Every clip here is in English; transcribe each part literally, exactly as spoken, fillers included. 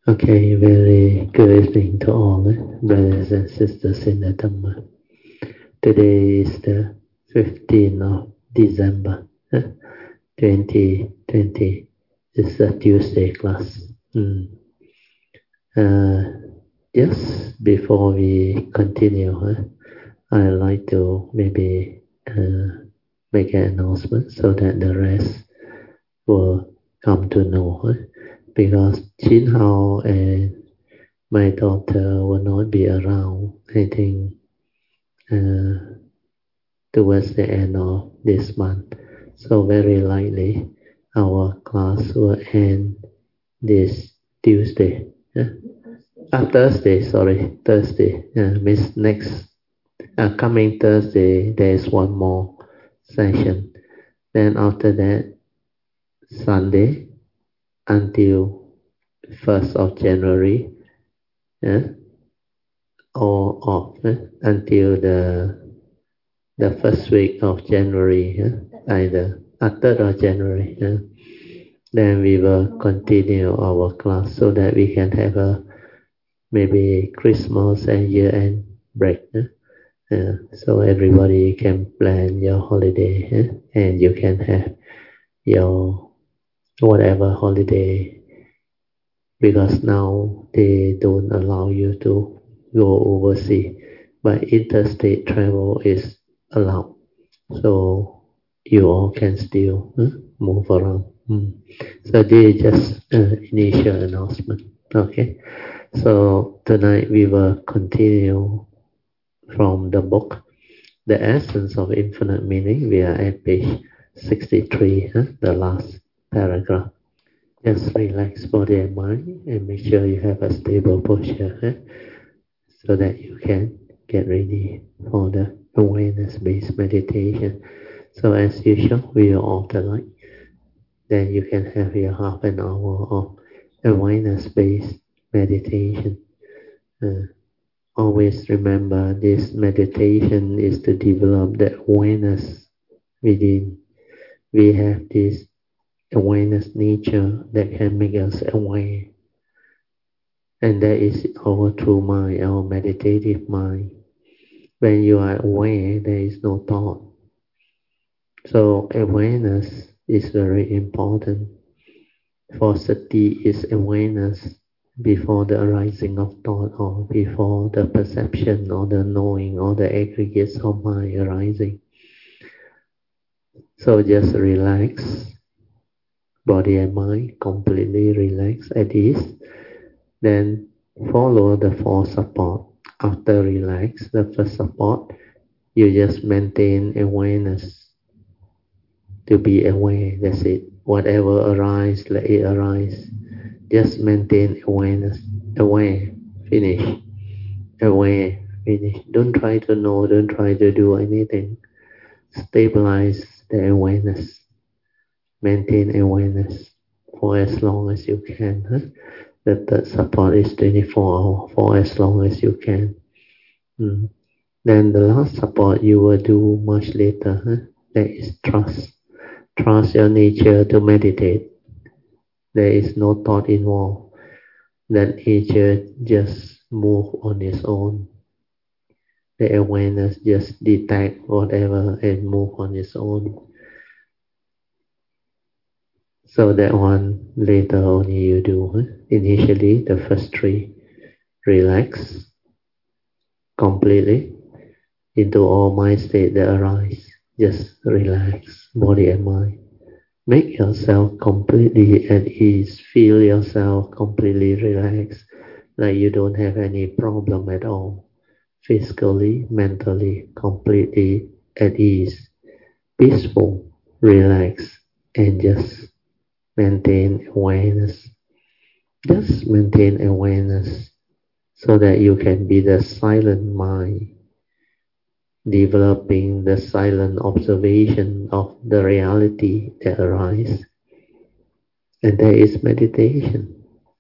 Okay, very good evening to all eh, brothers and sisters in the Dhamma. Today is the fifteenth of December, eh, twenty twenty. It's a Tuesday class. Mm. Uh, just before we continue, eh, I'd like to maybe uh, make an announcement so that the rest will come to know. Eh, because Chin Hao and my daughter will not be around, I think, uh, towards the end of this month. So very likely our class will end this Tuesday. Uh, ah, Thursday, sorry, Thursday. Uh, means next, uh, coming Thursday, there is one more session. Then after that, Sunday until first of January, uh, or off uh, until the the first week of January, uh, either uh, third of January. Uh, then we will continue our class so that we can have a maybe Christmas and year-end break. Uh, uh, so everybody can plan your holiday uh, and you can have your whatever holiday, because now they don't allow you to go overseas, but interstate travel is allowed. So you all can still uh, move around. Mm. So this is just uh, initial announcement. Okay. So tonight we will continue from the book, The Essence of Infinite Meaning. We are at page sixty-three, huh? The last paragraph. Just relax body and mind and make sure you have a stable posture, huh? So that you can get ready for the awareness-based meditation. So as usual, we will alternate. Then you can have your half an hour of awareness-based meditation. Uh, always remember this meditation is to develop the awareness within. We have this awareness nature that can make us aware. And that is our true mind, our meditative mind. When you are aware, there is no thought. So awareness is very important. For sati is awareness before the arising of thought, or before the perception or the knowing or the aggregates of mind arising. So just relax, body and mind completely relax at ease. Then follow the four support. After relax, the first support, you just maintain awareness. To be aware, that's it. Whatever arises, let it arise. Just maintain awareness. Aware, finish. Aware, finish. Don't try to know, don't try to do anything. Stabilize the awareness. Maintain awareness for as long as you can. Huh? The third support is twenty-four hours, for as long as you can. Mm. Then the last support you will do much later. Huh? That is trust. Trust your nature to meditate. There is no thought involved. That nature just move on its own. The awareness just detect whatever and move on its own. So that one later only you do. Huh? Initially, the first three, relax completely into all mind state that arise. Just relax, body and mind. Make yourself completely at ease. Feel yourself completely relaxed, like you don't have any problem at all. Physically, mentally, completely at ease, peaceful, relaxed, and just maintain awareness. Just maintain awareness so that you can be the silent mind, developing the silent observation of the reality that arises. And there is meditation.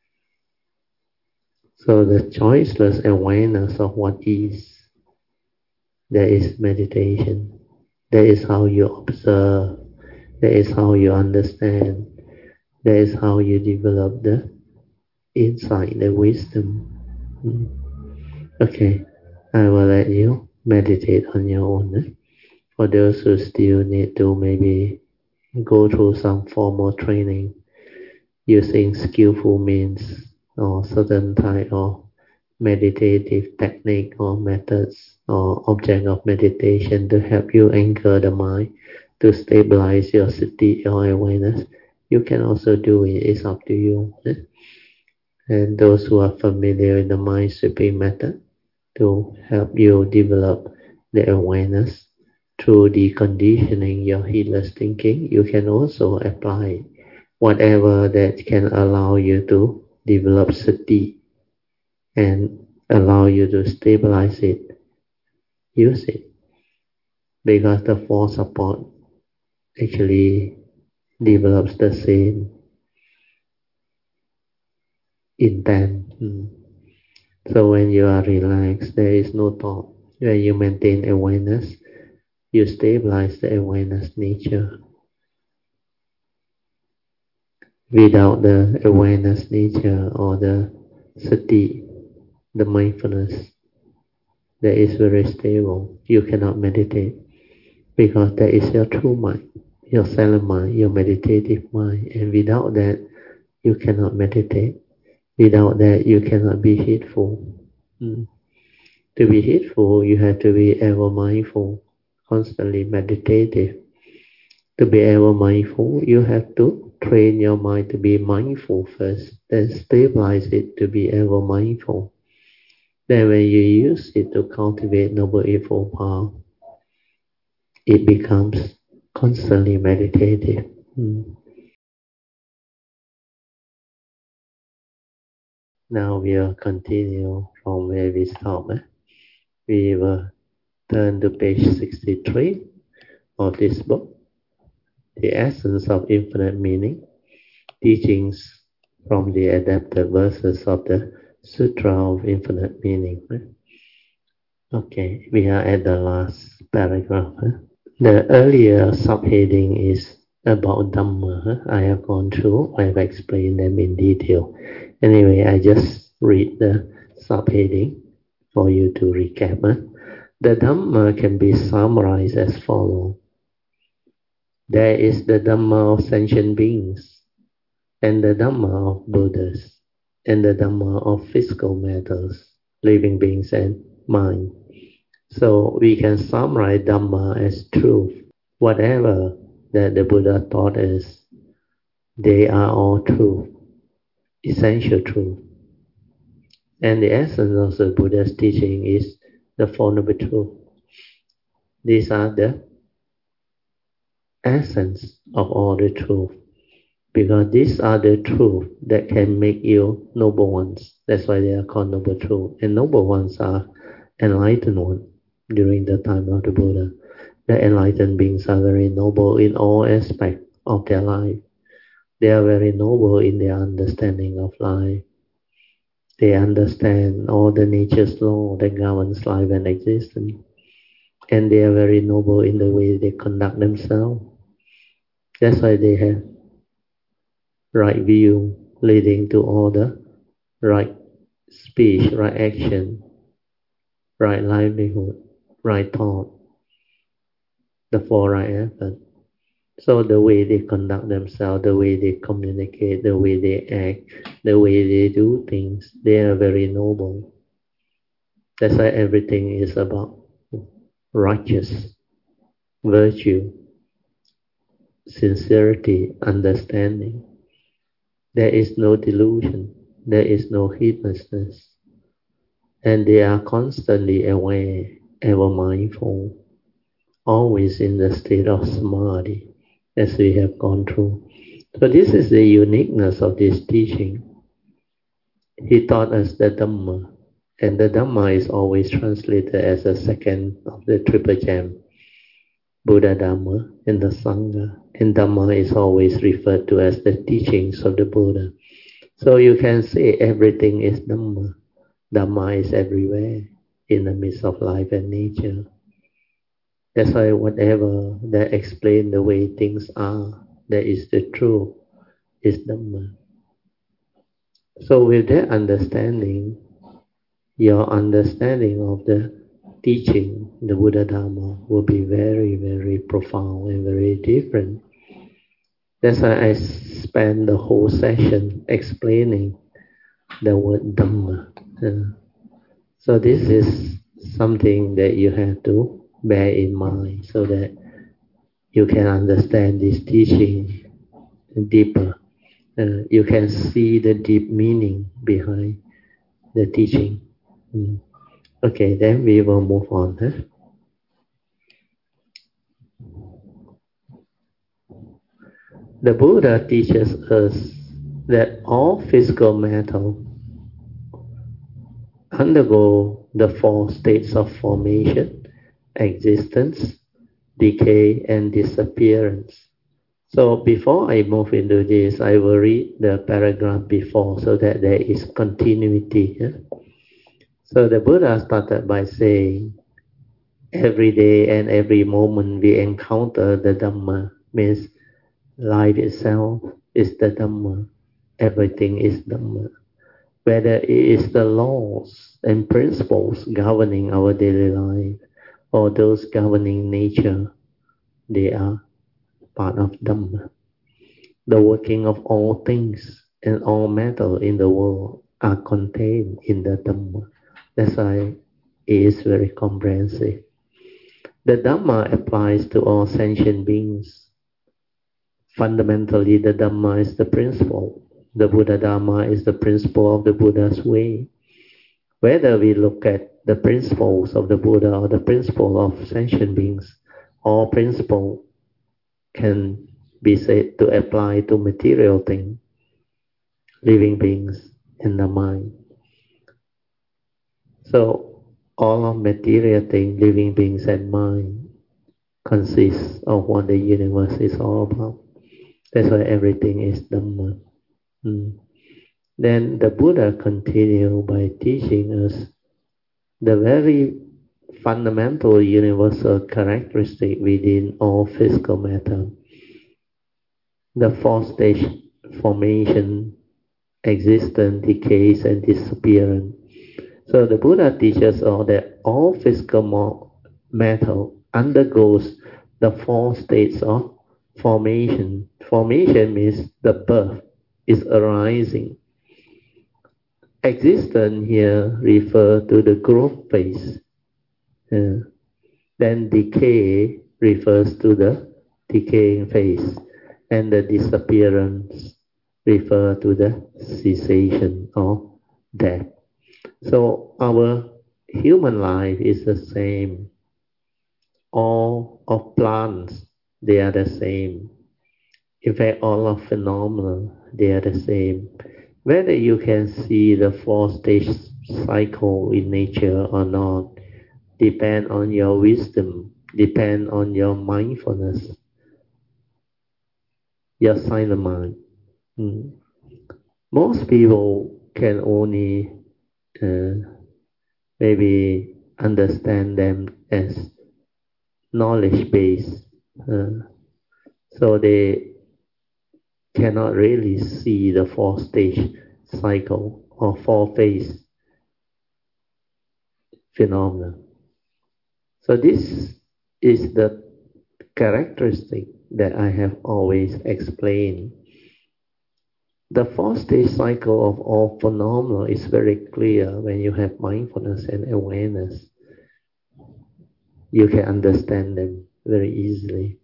So the choiceless awareness of what is, that is meditation. That is how you observe. That is how you understand. That is how you develop the insight, the wisdom. Mm. Okay, I will let you meditate on your own. Eh? For those who still need to maybe go through some formal training using skillful means or certain type of meditative technique or methods or object of meditation to help you anchor the mind, to stabilize your sati, your awareness. You can also do it, it's up to you. Eh? And those who are familiar with the mind sweeping method to help you develop the awareness through the conditioning your heedless thinking, you can also apply whatever that can allow you to develop sati and allow you to stabilize it. Use it, because the four support actually develops the same intent. Mm. So when you are relaxed, there is no thought. When you maintain awareness, you stabilize the awareness nature. Without the awareness nature or the sati, the mindfulness, that is very stable, you cannot meditate, because that is your true mind, your silent mind, your meditative mind, and without that, you cannot meditate. Without that, you cannot be heedful. Mm. To be heedful, you have to be ever mindful, constantly meditative. To be ever mindful, you have to train your mind to be mindful first, then stabilize it to be ever mindful. Then when you use it to cultivate Noble Eightfold Path, it becomes constantly meditative. Mm. Now we'll continue from where we stopped. Eh? We will turn to page sixty-three of this book, The Essence of Infinite Meaning, Teachings from the Adapted Verses of the Sutra of Infinite Meaning. Eh? Okay, we are at the last paragraph. Eh? The earlier subheading is about Dhamma. I have gone through, I have explained them in detail. Anyway, I just read the subheading for you to recap. The Dhamma can be summarized as follows. There is the Dhamma of sentient beings, and the Dhamma of Buddhas, and the Dhamma of physical matters, living beings and mind. So we can summarize Dhamma as truth. Whatever that the Buddha taught us, they are all truth, essential truth. And the essence of the Buddha's teaching is the Four Noble Truths. These are the essence of all the truth, because these are the truth that can make you noble ones. That's why they are called Noble Truth. And noble ones are enlightened ones during the time of the Buddha. The enlightened beings are very noble in all aspects of their life. They are very noble in their understanding of life. They understand all the nature's law that governs life and existence. And they are very noble in the way they conduct themselves. That's why they have right view leading to all the right speech, right action, right livelihood, right thought, the four right effort. So the way they conduct themselves, the way they communicate, the way they act, the way they do things, they are very noble. That's why everything is about righteous, virtue, sincerity, understanding. There is no delusion, there is no heedlessness. And they are constantly aware, ever mindful, always in the state of samadhi, as we have gone through. So this is the uniqueness of this teaching. He taught us the Dhamma, and the Dhamma is always translated as a second of the triple gem, Buddha Dhamma and the Sangha. And Dhamma is always referred to as the teachings of the Buddha. So you can say everything is Dhamma. Dhamma is everywhere in the midst of life and nature. That's why whatever that explains the way things are, that is the truth, is Dhamma. So with that understanding, your understanding of the teaching, the Buddha Dharma, will be very, very profound and very different. That's why I spent the whole session explaining the word Dhamma. Uh, so this is something that you have to bear in mind so that you can understand this teaching deeper. Uh, you can see the deep meaning behind the teaching. Mm. Okay, then we will move on. Huh? The Buddha teaches us that all physical matter undergo the four states of formation, existence, decay, and disappearance. So before I move into this, I will read the paragraph before so that there is continuity. Yeah? So the Buddha started by saying, every day and every moment we encounter the Dhamma, means life itself is the Dhamma. Everything is Dhamma. Whether it is the laws and principles governing our daily life or those governing nature, they are part of Dhamma. The working of all things and all matter in the world are contained in the Dhamma. That's why it is very comprehensive. The Dhamma applies to all sentient beings. Fundamentally, the Dhamma is the principle. The Buddha Dhamma is the principle of the Buddha's way. Whether we look at the principles of the Buddha or the principle of sentient beings, all principle can be said to apply to material things, living beings, and the mind. So all of material things, living beings, and mind consists of what the universe is all about. That's why everything is Dhamma. Mm. Then the Buddha continued by teaching us the very fundamental universal characteristic within all physical matter. The four stage formation, existence, decays, and disappearance. So the Buddha teaches us that all physical matter undergoes the four states of formation. Formation means the birth is arising. Existence here refers to the growth phase. Uh, then decay refers to the decaying phase. And the disappearance refers to the cessation or death. So our human life is the same. All of plants, they are the same. In fact, all of phenomena, they are the same. Whether you can see the four-stage cycle in nature or not, depend on your wisdom, depend on your mindfulness, your silent mind. Mm. Most people can only uh, maybe understand them as knowledge-based, uh, so they cannot really see the four-stage cycle or four-phase phenomena. So this is the characteristic that I have always explained. The four-stage cycle of all phenomena is very clear when you have mindfulness and awareness. You can understand them very easily.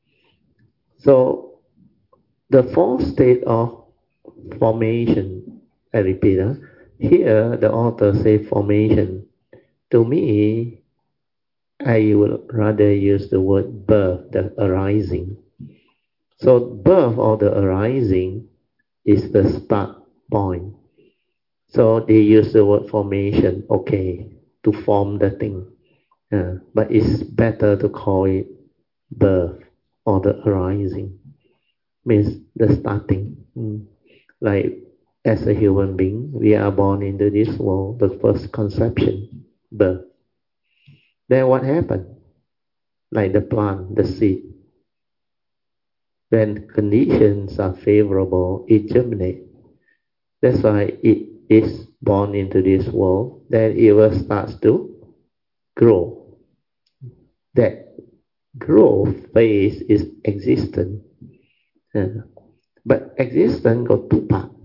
So the four state of formation, I repeat, huh? Here the author say formation. To me, I will rather use the word birth, the arising. So birth or the arising is the start point. So they use the word formation, okay, to form the thing. Uh, but it's better to call it birth or the arising. Means the starting. Mm. Like as a human being, we are born into this world, the first conception, birth. Then what happened? Like the plant, the seed. When conditions are favorable, it germinates. That's why it is born into this world. Then it will start to grow. That growth phase is existence. Uh, but existence got two parts.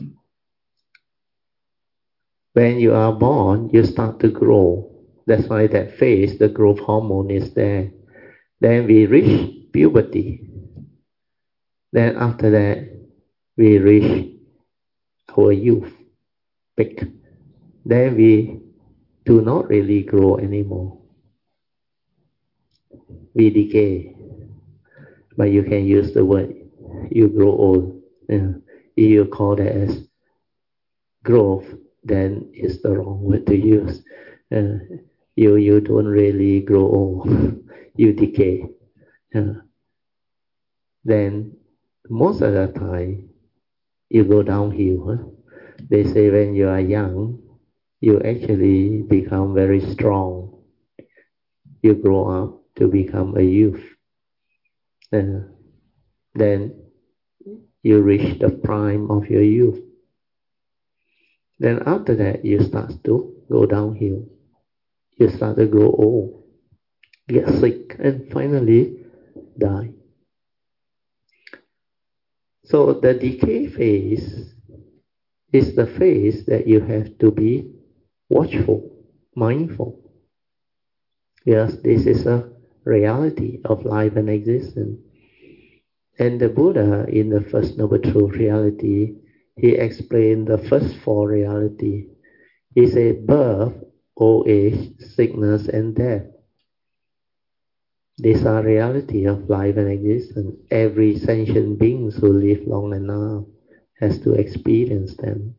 When you are born, you start to grow. That's why that phase, the growth hormone is there. Then we reach puberty. Then after that, we reach our youth peak. Then we do not really grow anymore. We decay. But you can use the word, you grow old. Yeah. If you call that as growth, then it's the wrong word to use. Uh, you you don't really grow old. You decay. Uh, then most of the time you go downhill. Huh? They say when you are young, you actually become very strong. You grow up to become a youth. Uh, then you reach the prime of your youth. Then after that, you start to go downhill. You start to grow old, get sick, and finally die. So the decay phase is the phase that you have to be watchful, mindful. Yes, this is a reality of life and existence. And the Buddha, in the First Noble Truth Reality, he explained the first four reality. He said birth, old age, sickness, and death. These are reality of life and existence. Every sentient being who live long enough has to experience them.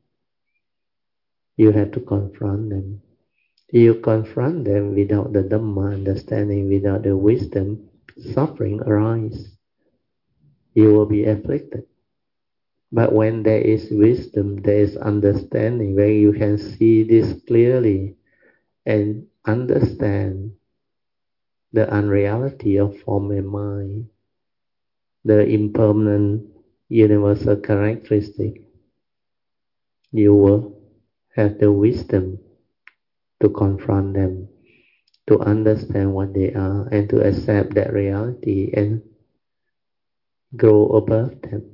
You have to confront them. You confront them without the Dhamma understanding, without the wisdom, suffering arises. You will be afflicted. But when there is wisdom, there is understanding, where you can see this clearly and understand the unreality of form and mind, the impermanent universal characteristic, you will have the wisdom to confront them, to understand what they are, and to accept that reality and grow above them.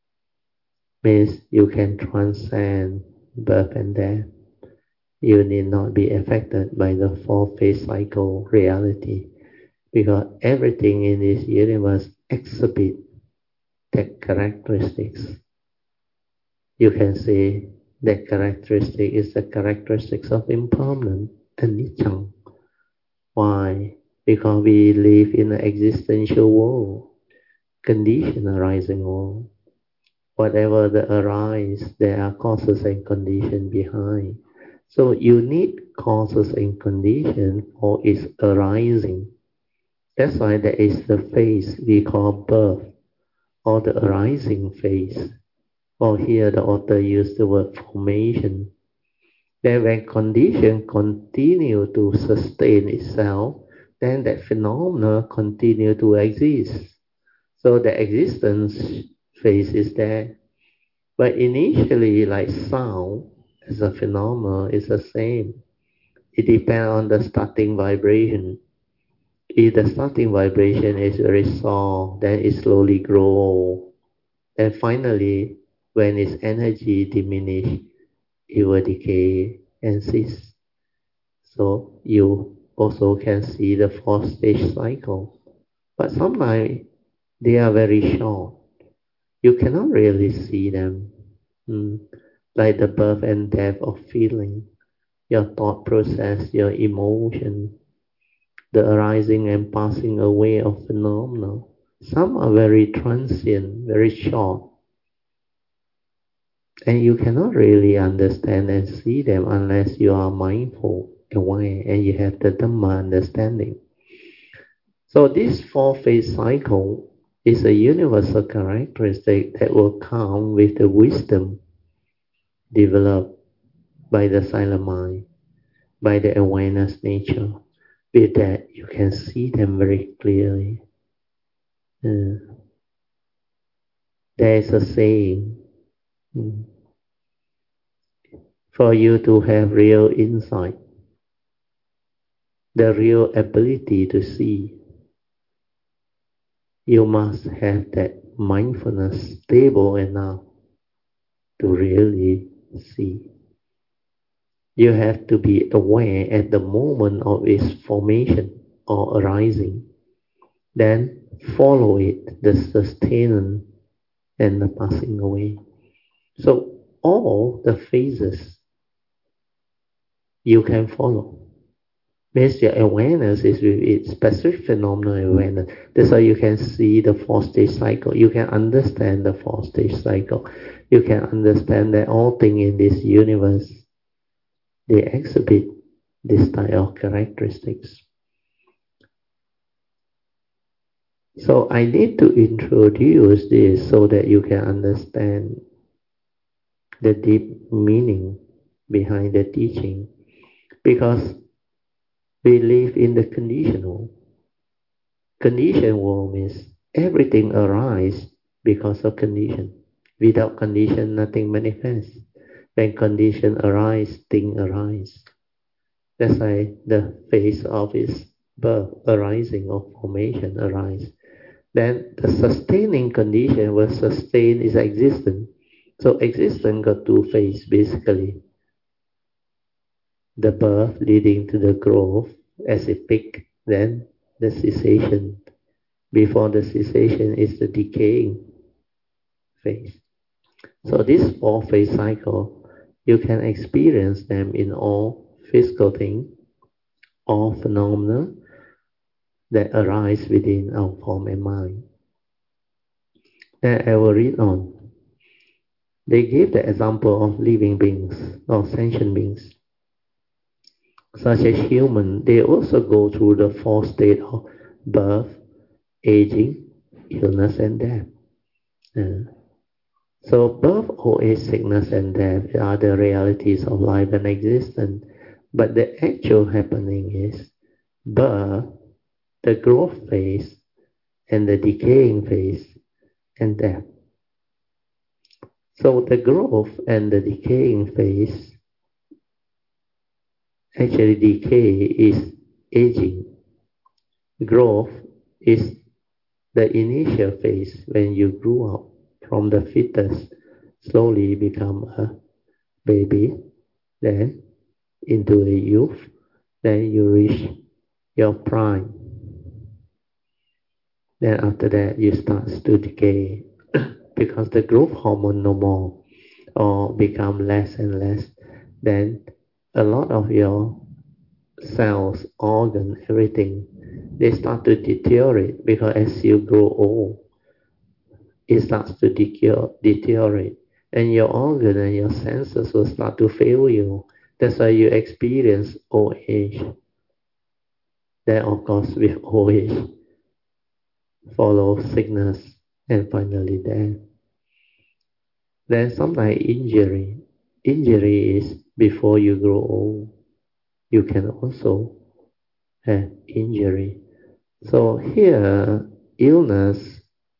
Means you can transcend birth and death. You need not be affected by the four-phase cycle reality, because everything in this universe exhibits that characteristics. You can say that characteristic is the characteristics of impermanent and nichang. Why? Because we live in an existential world, condition arising world. Whatever that arise, there are causes and conditions behind. So you need causes and conditions for its arising. That's why there is the phase we call birth, or the arising phase. Or here the author used the word formation. Then when condition continue to sustain itself, then that phenomena continue to exist. So the existence phase is there. But initially, like sound as a phenomenon is the same. It depends on the starting vibration. If the starting vibration is very soft, then it slowly grows. And finally, when its energy diminishes, it will decay and cease. So you also can see the four stage cycle. But sometimes they are very short. You cannot really see them. Mm. Like the birth and death of feeling, your thought process, your emotion, the arising and passing away of phenomena. Some are very transient, very short. And you cannot really understand and see them unless you are mindful, aware, and you have the Dhamma understanding. So this four-phase cycle is a universal characteristic that will come with the wisdom developed by the silent mind, by the awareness nature. With that, you can see them very clearly. Uh, there is a saying, mm, For you to have real insight, the real ability to see, you must have that mindfulness stable enough to really see. You have to be aware at the moment of its formation or arising, then follow it, the sustaining and the passing away. So all the phases you can follow. Means your awareness is with its specific phenomenal awareness. That's why you can see the four-stage cycle. You can understand the four-stage cycle. You can understand that all things in this universe, they exhibit this type of characteristics. So I need to introduce this so that you can understand the deep meaning behind the teaching. Because we live in the conditional. Condition world means everything arises because of condition. Without condition, nothing manifests. When condition arise, thing arise. That's why the phase of its birth, arising of formation arise. Then the sustaining condition will sustain its existence. So existence got two phases basically. The birth leading to the growth as a peak, then the cessation. Before the cessation is the decaying phase. So this four phase cycle, you can experience them in all physical things, all phenomena that arise within our form and mind. Then I will read on. They gave the example of living beings or sentient beings. Such as human, they also go through the four states of birth, aging, illness, and death. Uh, so birth, old age, sickness, and death are the realities of life and existence. But the actual happening is birth, the growth phase, and the decaying phase, and death. So the growth and the decaying phase, actually decay is aging. Growth is the initial phase when you grew up from the fetus, slowly become a baby, then into a youth, then you reach your prime. Then after that you start to decay because the growth hormone no more or become less and less. Then a lot of your cells, organs, everything, they start to deteriorate because as you grow old, it starts to deteriorate. And your organ and your senses will start to fail you. That's why you experience old age. Then of course with old age follows sickness and finally death. Then sometimes injury. Injury is before you grow old. You can also have injury. So here, illness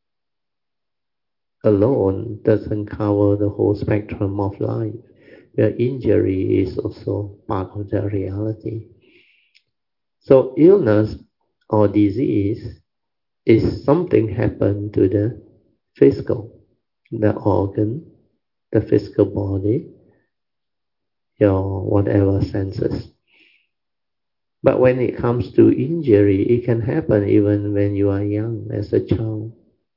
alone doesn't cover the whole spectrum of life, where injury is also part of the reality. So illness or disease is something happen to the physical, the organ, the physical body, your whatever senses. But when it comes to injury, it can happen even when you are young, as a child.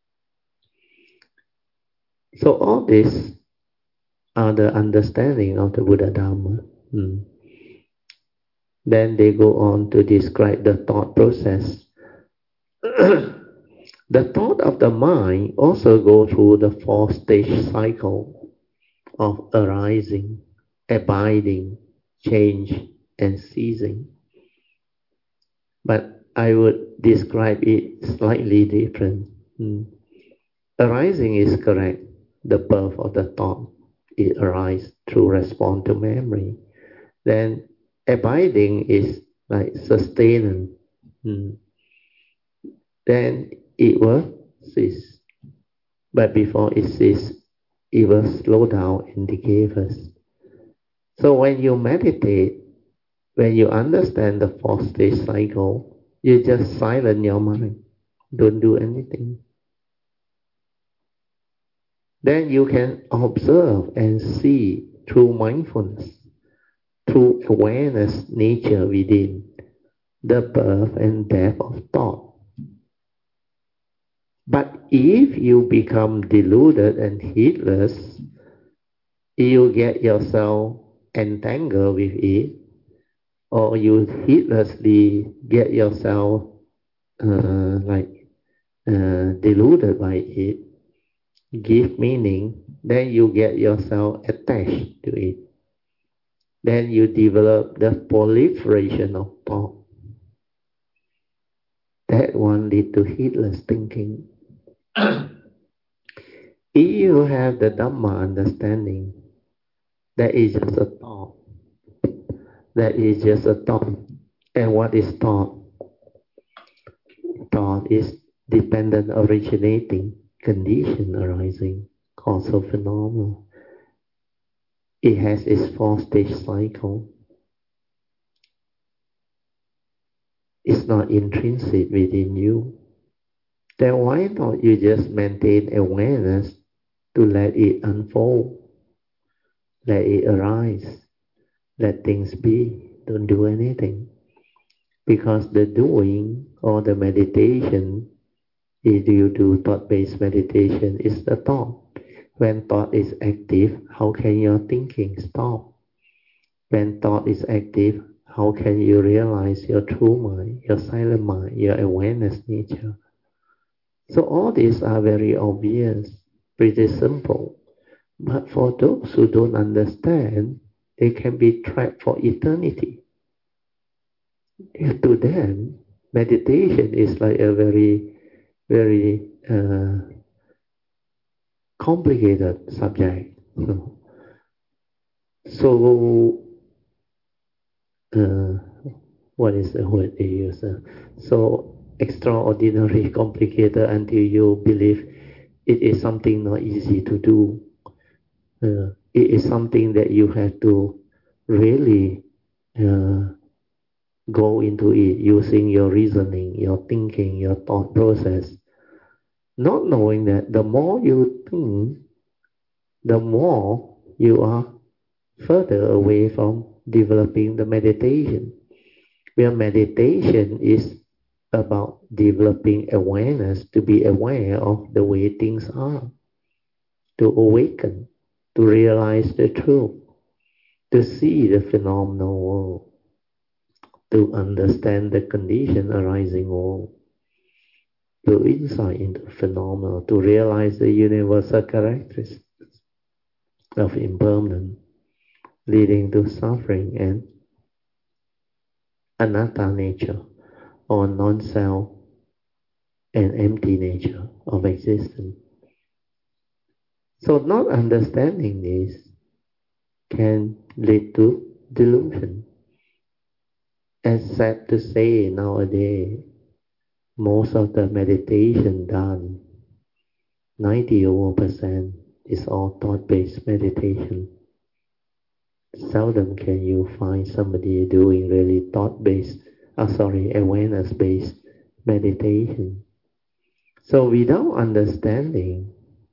So all this are the understanding of the Buddha Dharma. Hmm. Then they go on to describe the thought process. The thought of the mind also go through the four-stage cycle of arising, abiding, change, and ceasing. But I would describe it slightly different. Hmm. Arising is correct, the birth of the thought. It arises through response to memory. Then abiding is like sustaining. Hmm. Then it will cease. But before it ceases, it will slow down and decay first. So when you meditate, when you understand the four stage cycle, you just silence your mind. Don't do anything. Then you can observe and see through mindfulness, through awareness, nature within, the birth and death of thought. But if you become deluded and heedless, you get yourself entangled with it, or you heedlessly get yourself uh, like uh, deluded by it, give meaning, then you get yourself attached to it. Then you develop the proliferation of thought. That one lead to heedless thinking. If you have the Dhamma understanding, that is just a thought. That is just a thought. And what is thought? Thought is dependent originating, condition arising, causal phenomenon. It has its four-stage cycle. It's not intrinsic within you. Then why not you just maintain awareness to let it unfold, let it arise, let things be, don't do anything. Because the doing or the meditation, if you do thought-based meditation, is the thought. When thought is active, how can your thinking stop? When thought is active, how can you realize your true mind, your silent mind, your awareness nature? So all these are very obvious, pretty simple. But for those who don't understand, they can be trapped for eternity. If to them, meditation is like a very, very uh, complicated subject. So, uh, what is the word they use? Uh, so extraordinary, complicated until you believe it is something not easy to do. Uh, it is something that you have to really uh, go into it using your reasoning, your thinking, your thought process. Not knowing that the more you think, the more you are further away from developing the meditation. Where meditation is about developing awareness to be aware of the way things are, to awaken, to realize the truth, to see the phenomenal world, to understand the condition arising world, to insight into phenomena, to realize the universal characteristics of impermanence, leading to suffering and anatta nature, or non-self and empty nature of existence. So not understanding this can lead to delusion. As sad to say nowadays, most of the meditation done, ninety over percent is all thought-based meditation. Seldom can you find somebody doing really thought-based, uh, sorry, awareness-based meditation. So without understanding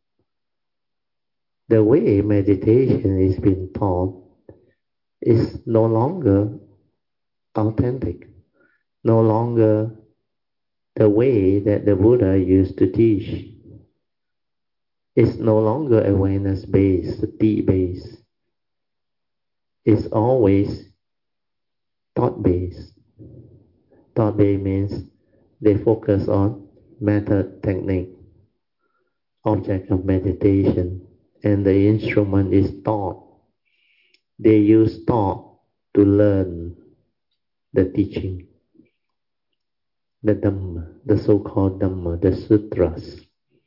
the way meditation is being taught is no longer authentic, no longer the way that the Buddha used to teach. It's no longer awareness-based, sati-based. It's always thought-based. Thought-based means they focus on method, technique, object of meditation, and the instrument is thought. They use thought to learn the teaching, the Dhamma, the so-called Dhamma, the sutras.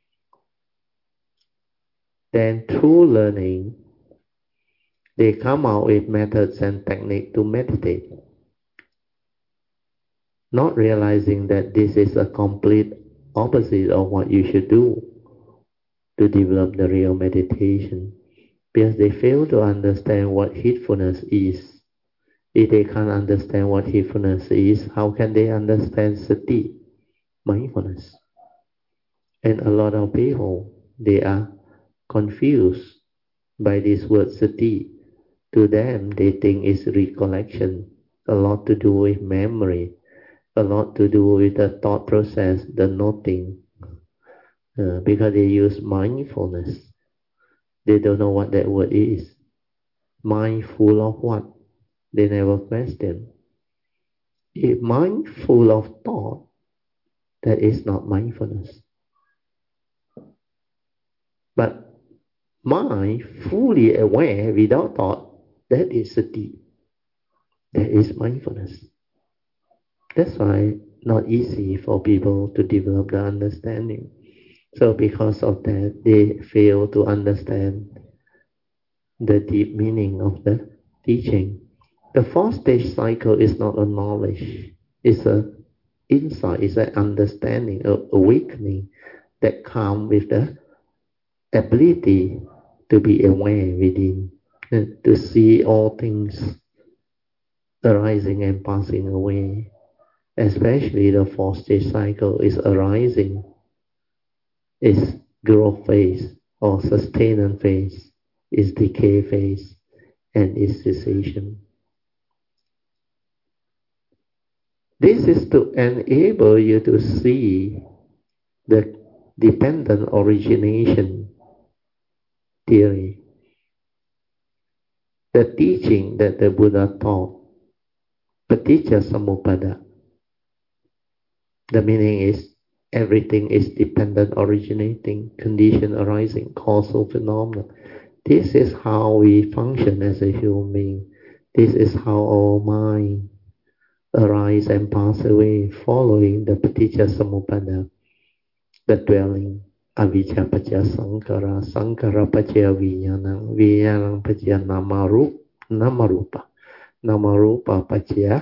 Then through learning, they come out with methods and technique to meditate, not realizing that this is a complete opposite of what you should do to develop the real meditation. because they fail to understand what heedfulness is. If they can't understand what heedfulness is, how can they understand sati, mindfulness? And a lot of people, they are confused by this word sati. To them, they think it's recollection, a lot to do with memory, a lot to do with the thought process, the noting, uh, because they use mindfulness. They don't know what that word is. Mindful of what? They never question. If mindful of thought, that is not mindfulness. But mind fully aware without thought, that is sati. That is mindfulness. That's why not easy for people to develop the understanding. So because of that, they fail to understand the deep meaning of the teaching. The fourth stage cycle is not a knowledge. It's an insight, it's an understanding, an awakening that comes with the ability to be aware within, to see all things arising and passing away. Especially the fourth stage cycle is arising, is growth phase or sustenance phase, is decay phase, and is cessation. This is to enable you to see the dependent origination theory, the teaching that the Buddha taught, Paticca Samuppada. The meaning is everything is dependent originating, condition arising, causal phenomena. This is how we function as a human being. This is how our mind arise and pass away following the Paticca Samuppada, the dwelling. Avijja paccaya sankara, sankara paccaya vijnana, vijnana paccaya namarupa, namarupa, namarupa paccaya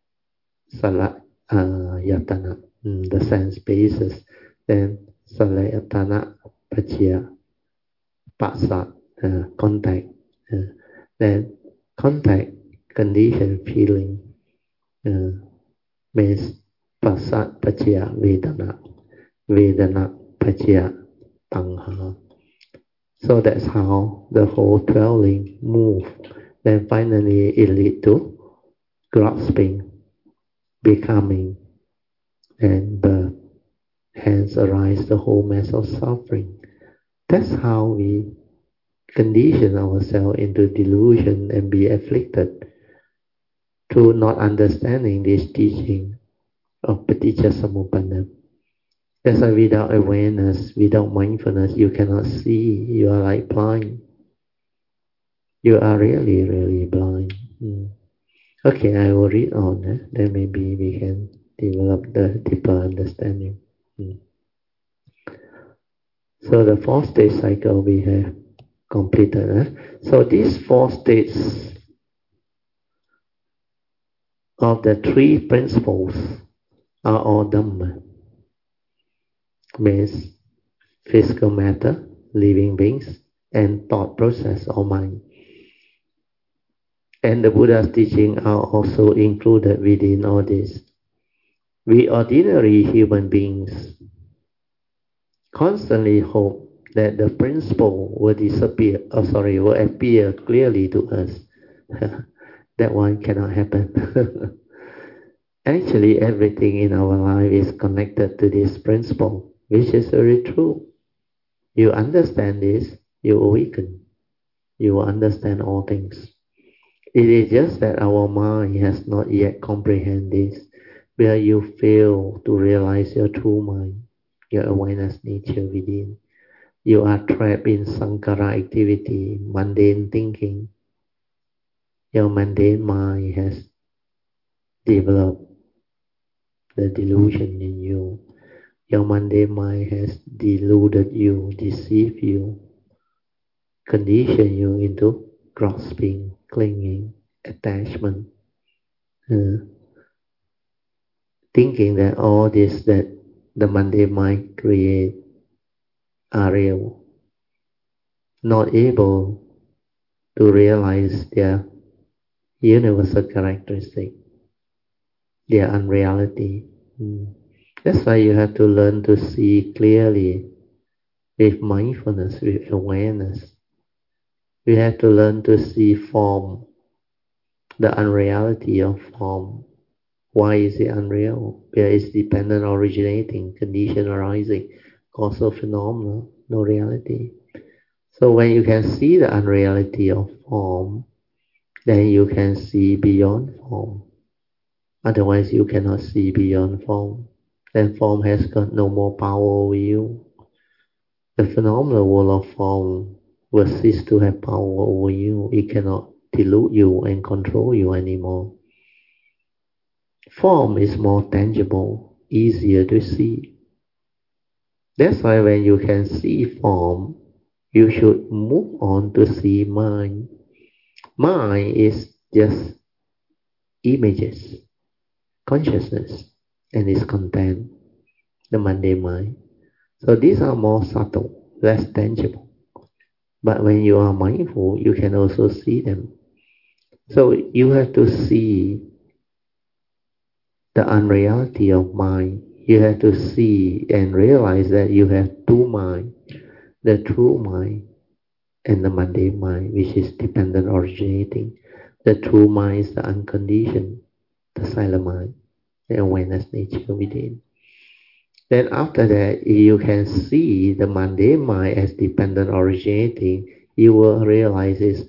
salayatana, mm, the sense basis. Then salayatana paccaya phassa, uh, contact. Uh, then contact, condition, feeling, uh, means phassa paccaya vedana, vedana paccaya tanha. So that's how the whole dwelling move. Then finally it leads to grasping, becoming, and birth. Hence arise the whole mass of suffering. That's how we condition ourselves into delusion and be afflicted through not understanding this teaching of Paticca Samuppada. That's why without awareness, without mindfulness, you cannot see. You are like blind. You are really, really blind. Mm. Okay, I will read on. Eh? Then maybe we can develop the deeper understanding. Mm. So the four stage cycle we have completed. Eh? So these four states of the three principles are all Dhamma. Means physical matter, living beings, and thought process or mind. And the Buddha's teaching are also included within all this. We ordinary human beings constantly hope that the principle will disappear, oh sorry, will appear clearly to us. That one cannot happen. Actually, everything in our life is connected to this principle, which is very true. You understand this, you awaken. You will understand all things. It is just that our mind has not yet comprehended this, where you fail to realize your true mind, your awareness nature within. You are trapped in sankhara activity, mundane thinking. Your mundane mind has developed the delusion in you. Your mundane mind has deluded you, deceived you, conditioned you into grasping, clinging, attachment, uh, thinking that all this that the mundane mind create are real, not able to realize their universal characteristic, their unreality. Mm. That's why you have to learn to see clearly with mindfulness, with awareness. We have to learn to see form, the unreality of form. Why is it unreal? Where is dependent originating, condition arising, causal phenomena, no reality. So when you can see the unreality of form, then you can see beyond form. Otherwise you cannot see beyond form. Then form has got no more power over you. The phenomenal world of form will cease to have power over you. It cannot delude you and control you anymore. Form is more tangible, easier to see. That's why when you can see form, you should move on to see mind. Mind is just images, consciousness, and its content, the mundane mind. So these are more subtle, less tangible. But when you are mindful, you can also see them. So you have to see the unreality of mind. You have to see and realize that you have two minds, the true mind and the mundane mind, which is dependent originating. The true mind is the unconditioned, the silent mind, the awareness nature within. Then after that, if you can see the mundane mind as dependent originating, you will realize its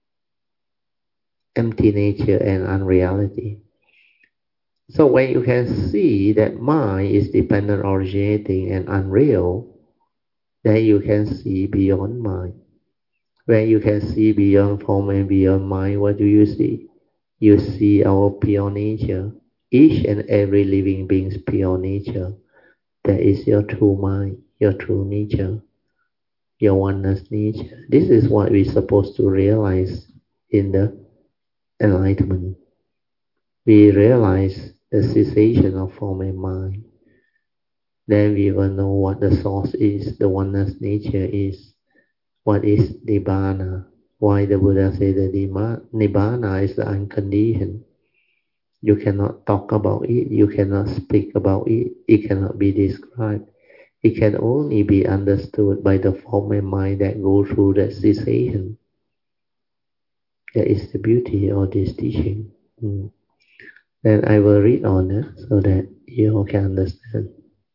empty nature and unreality. So when you can see that mind is dependent originating and unreal, then you can see beyond mind. When you can see beyond form and beyond mind, what do you see? You see our pure nature. Each and every living being's pure nature. That is your true mind, your true nature, your oneness nature. This is what we're supposed to realize in the enlightenment. We realize the cessation of form and mind. Then we will know what the source is, the oneness nature is. What is Nibbana? Why the Buddha said that Nibbana is the unconditioned. You cannot talk about it, you cannot speak about it, it cannot be described. It can only be understood by the form and mind that go through that cessation. That is the beauty of this teaching. Mm. Then I will read on it so that you all can understand.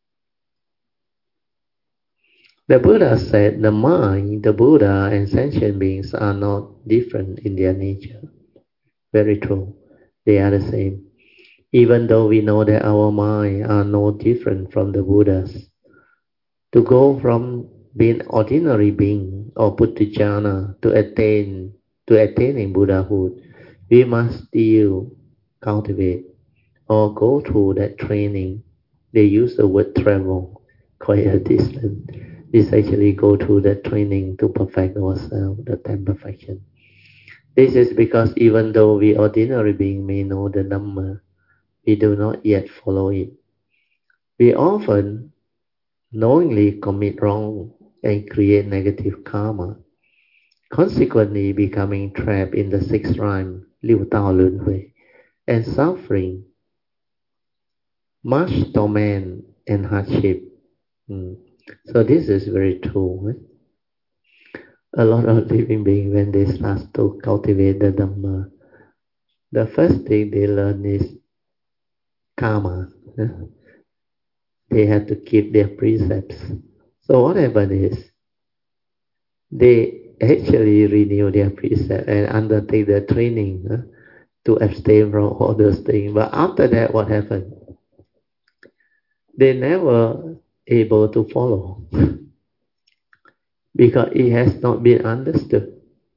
The Buddha said the mind, the Buddha, and sentient beings are not different in their nature. Very true. They are the same. Even though we know that our mind are no different from the Buddhas. To go from being ordinary being or Puthujjana to attain to attaining Buddhahood, we must still cultivate or go through that training. They use the word travel, quite a distance. This actually go through that training to perfect ourselves, the ten perfection. This is because even though we ordinary being may know the Dhamma, we do not yet follow it. We often knowingly commit wrong and create negative karma, consequently becoming trapped in the sixth rhyme, Liu Tao Lun Hui, and suffering much torment and hardship. Mm. So this is very true. Eh? A lot of living beings, when they start to cultivate the Dhamma, the first thing they learn is karma. Eh? They have to keep their precepts. So what happens is, they actually renew their precept and undertake the training uh, to abstain from all those things. But after that, what happened? They never able to follow because it has not been understood.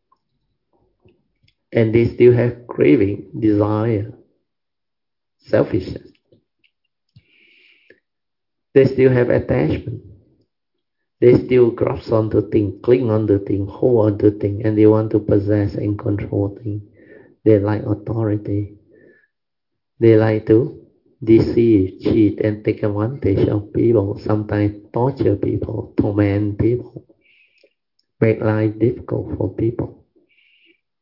And they still have craving, desire, selfishness. They still have attachment. They still grasp onto things, cling onto things, hold onto things, and they want to possess and control things. They like authority. They like to deceive, cheat, and take advantage of people. Sometimes torture people, torment people, make life difficult for people.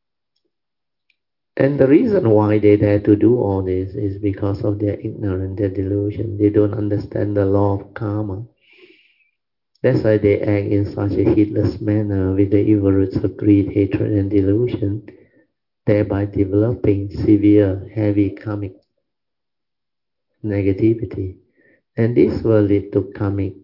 And the reason why they dare to do all this is because of their ignorance, their delusion. They don't understand the law of karma. That's why they act in such a heedless manner with the evil roots of greed, hatred, and delusion, thereby developing severe, heavy karmic negativity. And this will lead to karmic,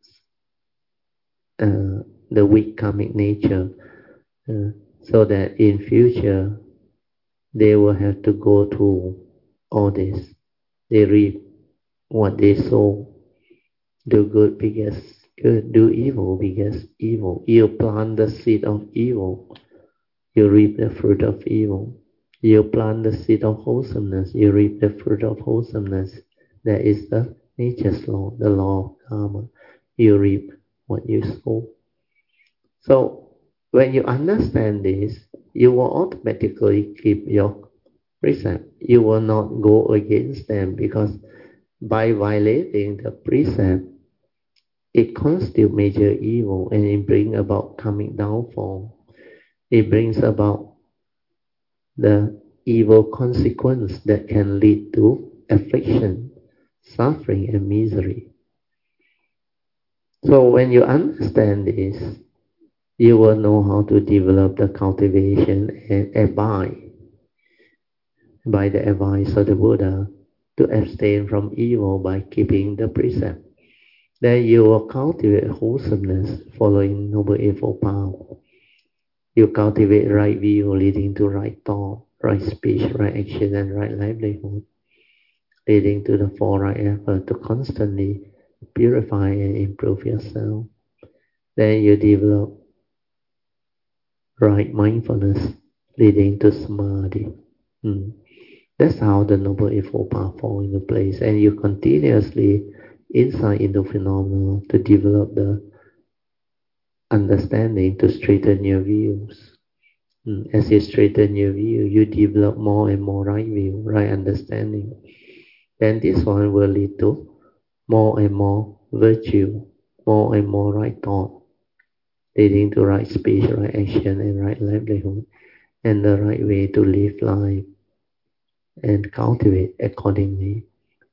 uh, the weak karmic nature, uh, so that in future they will have to go through all this. They reap what they sow. Do good because good, do evil because evil. You plant the seed of evil, you reap the fruit of evil. You plant the seed of wholesomeness, you reap the fruit of wholesomeness. That is the nature's law, the law of karma. You reap what you sow. So when you understand this, you will automatically keep your precept. You will not go against them, because by violating the precept, it constitutes major evil, and it brings about coming downfall. It brings about the evil consequence that can lead to affliction, suffering, and misery. So when you understand this, you will know how to develop the cultivation and abide by the advice of the Buddha to abstain from evil by keeping the precept. Then you will cultivate wholesomeness following Noble Eightfold Path. You cultivate right view leading to right thought, right speech, right action, and right livelihood, leading to the four right effort to constantly purify and improve yourself. Then you develop right mindfulness, leading to samadhi. Hmm. That's how the Noble Eightfold Path fall into place, and you continuously insight into phenomena to develop the understanding to straighten your views. Mm. As you straighten your view, you develop more and more right view, right understanding. Then this one will lead to more and more virtue, more and more right thought, leading to right speech, right action, and right livelihood, and the right way to live life and cultivate accordingly.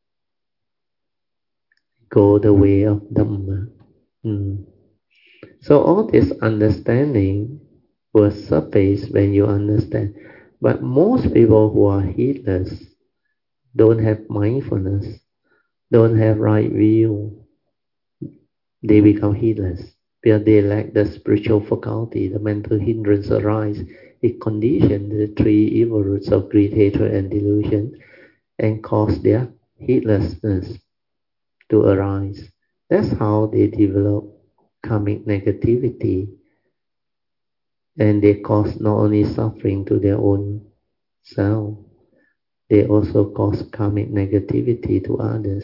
Go the way of Dhamma. Mm. So all this understanding will surface when you understand. But most people who are heedless don't have mindfulness, don't have right view. They become heedless because they lack the spiritual faculty. The mental hindrance arise. It conditions the three evil roots of greed, hatred, and delusion, and cause their heedlessness to arise. That's how they develop karmic negativity, and they cause not only suffering to their own self, they also cause karmic negativity to others.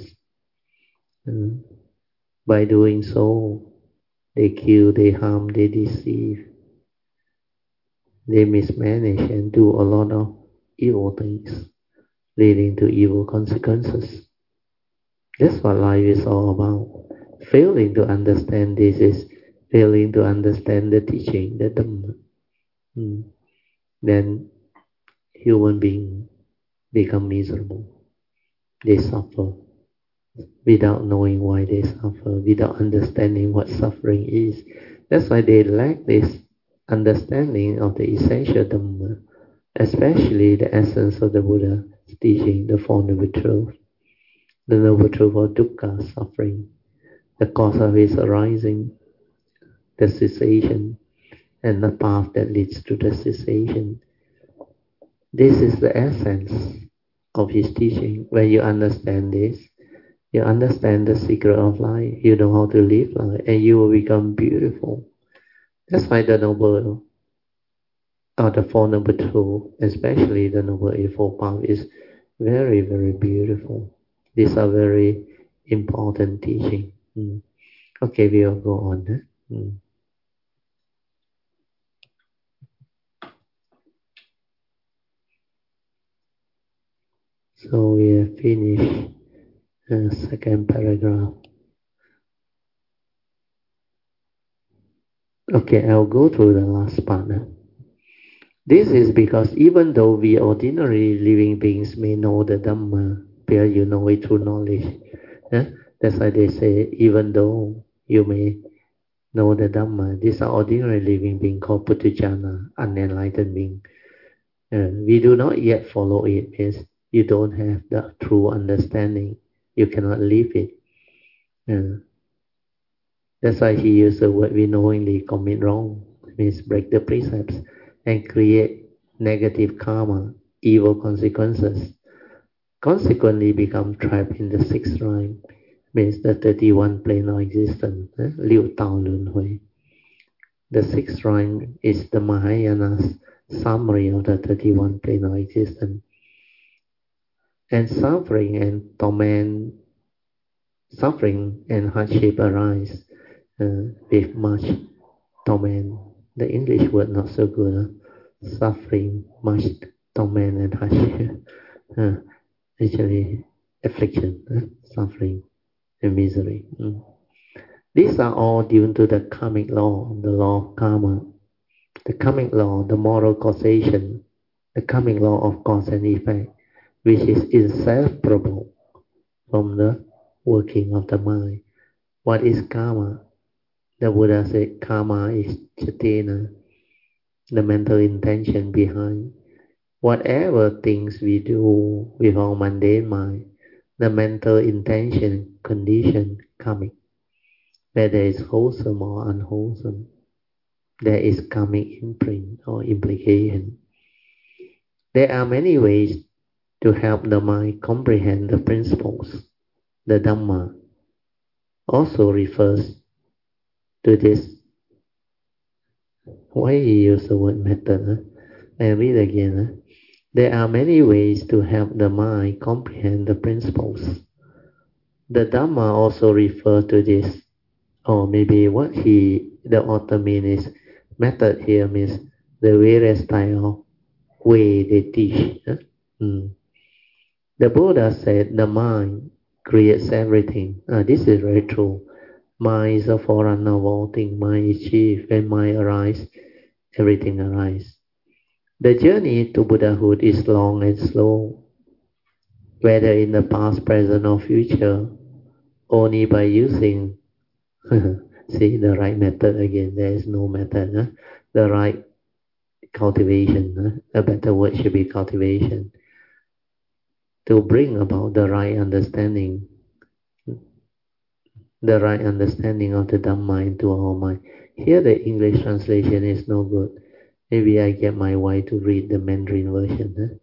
Mm. By doing so, they kill, they harm, they deceive, they mismanage and do a lot of evil things, leading to evil consequences. That's what life is all about. Failing to understand this is failing to understand the teaching, the Dhamma. Mm. Then human beings become miserable. They suffer without knowing why they suffer, without understanding what suffering is. That's why they lack this understanding of the essential Dhamma, especially the essence of the Buddha's teaching, the Four Noble Truths, the Noble Truth of dukkha, suffering, the cause of its arising, the cessation, and the path that leads to the cessation. This is the essence of his teaching. When you understand this, you understand the secret of life. You know how to live life, and you will become beautiful. That's why the noble, or the Four Noble Truths, especially the Noble Eightfold Path, is very, very beautiful. These are very important teaching. Mm. Okay, we will go on. Huh? Mm. So we have finished the second paragraph. Okay, I'll go through the last part. Huh? This is because even though we ordinary living beings may know the Dhamma, where you know it through knowledge, eh? That's why they say, even though you may know the Dhamma, these are ordinary living beings called Puthujjana, unenlightened beings. Uh, we do not yet follow it, means you don't have the true understanding. You cannot live it. Uh, that's why he used the word we knowingly commit wrong, means break the precepts and create negative karma, evil consequences. Consequently become trapped in the sixth rhyme, means the thirty-one plane of existence, eh? Liu Tao Lun Hui. The sixth rhyme is the Mahayana's summary of the thirty-one plane of existence. And suffering and torment, suffering and hardship arise uh, with much torment. The English word not so good. Huh? Suffering, much torment and hardship. Uh, actually, affliction, uh, suffering and misery. Mm. These are all due to the karmic law, the law of karma. The karmic law, the moral causation, the karmic law of cause and effect, which is inseparable from the working of the mind. What is karma? The Buddha said karma is cetana, the mental intention behind. Whatever things we do with our mundane mind, the mental intention, condition, karmic. Whether it's wholesome or unwholesome, there is karmic imprint or implication. There are many ways to help the mind comprehend the principles. The Dhamma also refers to this. Why he use the word method? Huh? I read again. Huh? There are many ways to help the mind comprehend the principles. The Dhamma also refers to this. Or maybe what he, the author means is, method here means the various style of way they teach. Huh? Mm. The Buddha said the mind creates everything. Uh, this is very true. Mind is a forerunner of all things. Mind is chief. When mind arises, everything arises. The journey to Buddhahood is long and slow, whether in the past, present, or future, only by using, see, the right method again. There is no method. Huh? The right cultivation. Huh? A better word should be cultivation. To bring about the right understanding, the right understanding of the Dhamma into our mind. Here the English translation is no good. Maybe I get my wife to read the Mandarin version. Huh?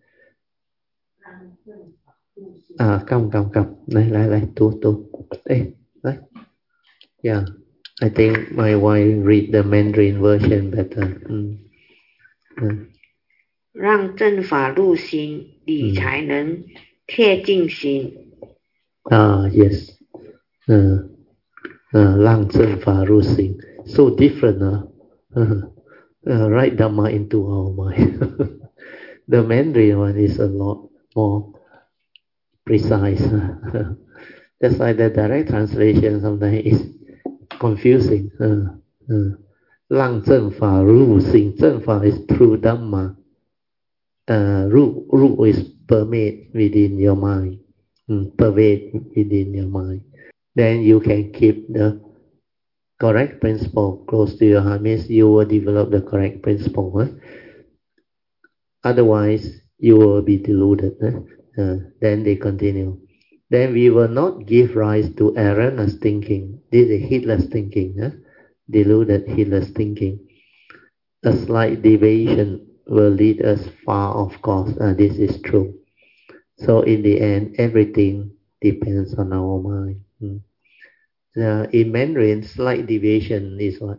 À, come, come, come. Này, lại, lại, tu, tu. Ê, đấy. Yeah, I think my wife read the Mandarin version better. Mm. Mm. 让正法入心，理才能贴近心。 Ah, yes. Uh, uh, 让正法入心. So different. Uh, uh, uh, write Dhamma into our mind. The Mandarin one is a lot more precise. That's why the direct translation sometimes is confusing. Uh, uh. 让正法入心. 正法 is true Dhamma. Uh, 入, 入 is permeate within your mind. Mm, pervade within your mind. Then you can keep the correct principle close to your heart. Means you will develop the correct principle. Huh? Otherwise, you will be deluded. Huh? Uh, then they continue. Then we will not give rise to erroneous thinking. This is heedless thinking. Huh? Deluded, heedless thinking. A slight deviation will lead us far off course. Uh, this is true. So in the end, everything depends on our mind. Hmm. Uh, in Mandarin, slight deviation is what?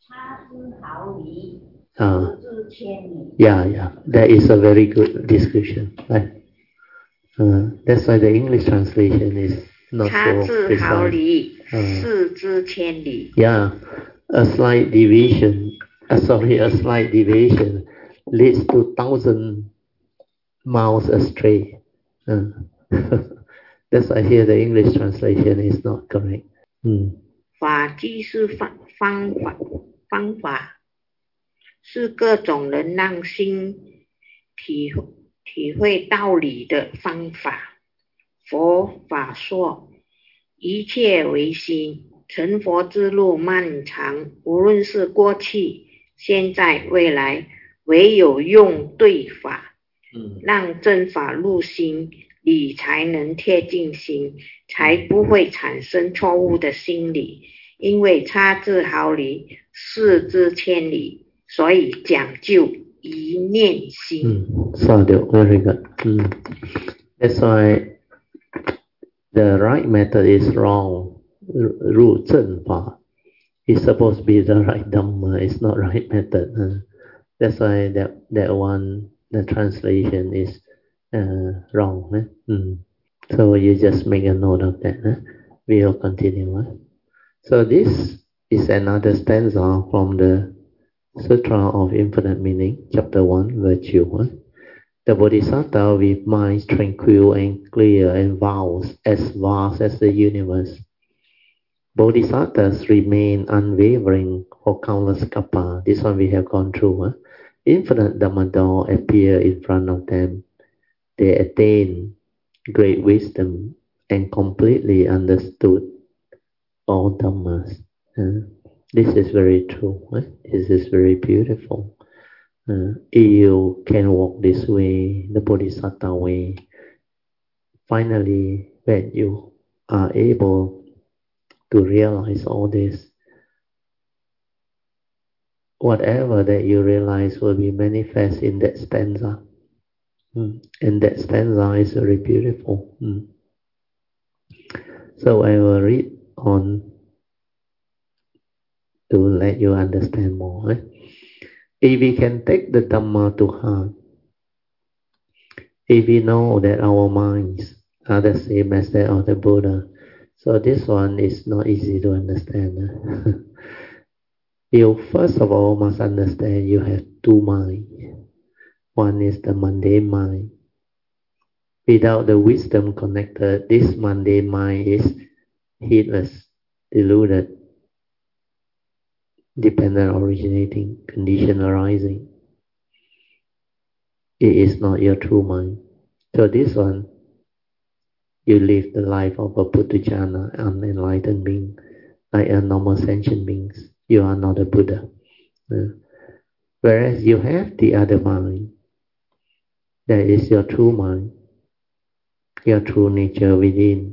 Uh, yeah, yeah. That is a very good description. Right? Uh, that's why the English translation is not so precise. Uh, yeah, a slight deviation. Uh, sorry, a slight deviation leads to thousand miles astray. Uh, that's why here the English translation is not correct. Hmm. 法即是方方法方法， 是各种能让心体体会道理的方法。佛法说，一切唯心，成佛之路漫长，无论是过去、现在、未来，唯有用对法，让正法入心，理才能贴近心，才不会产生错误的心理。因为差之毫厘，失之千里，所以讲究一念心。 Mm. So very good. Mm. That's why the right method is wrong. Ru Zhen Fa is supposed to be the right Dhamma. It's not right method. Uh, that's why that that one the translation is uh, wrong. Eh? Mm. So you just make a note of that. Eh? We will continue. Eh? So this is another stanza from the Sutra of Infinite Meaning, chapter one, virtue. Eh? The Bodhisattva with minds tranquil and clear and vast, as vast as the universe. Bodhisattvas remain unwavering for countless kalpa. This one we have gone through. Huh? Infinite Dhamma door appear in front of them. They attain great wisdom and completely understood all Dhammas. Uh, this is very true. Huh? This is very beautiful. Uh, you can walk this way, the Bodhisattva way. Finally, when you are able to realize all this, whatever that you realize will be manifest in that stanza. Mm. And that stanza is very beautiful. Mm. So I will read on to let you understand more. Eh? If we can take the Dhamma to heart, if we know that our minds are the same as that of the Buddha, so this one is not easy to understand. Eh? You first of all must understand you have two minds. One is the mundane mind. Without the wisdom connected, this mundane mind is heedless, deluded, dependent originating, condition arising. It is not your true mind. So this one, you live the life of a Puthujjana, unenlightened being, like a normal sentient beings. You are not a Buddha. Uh, whereas you have the other mind, that is your true mind, your true nature within.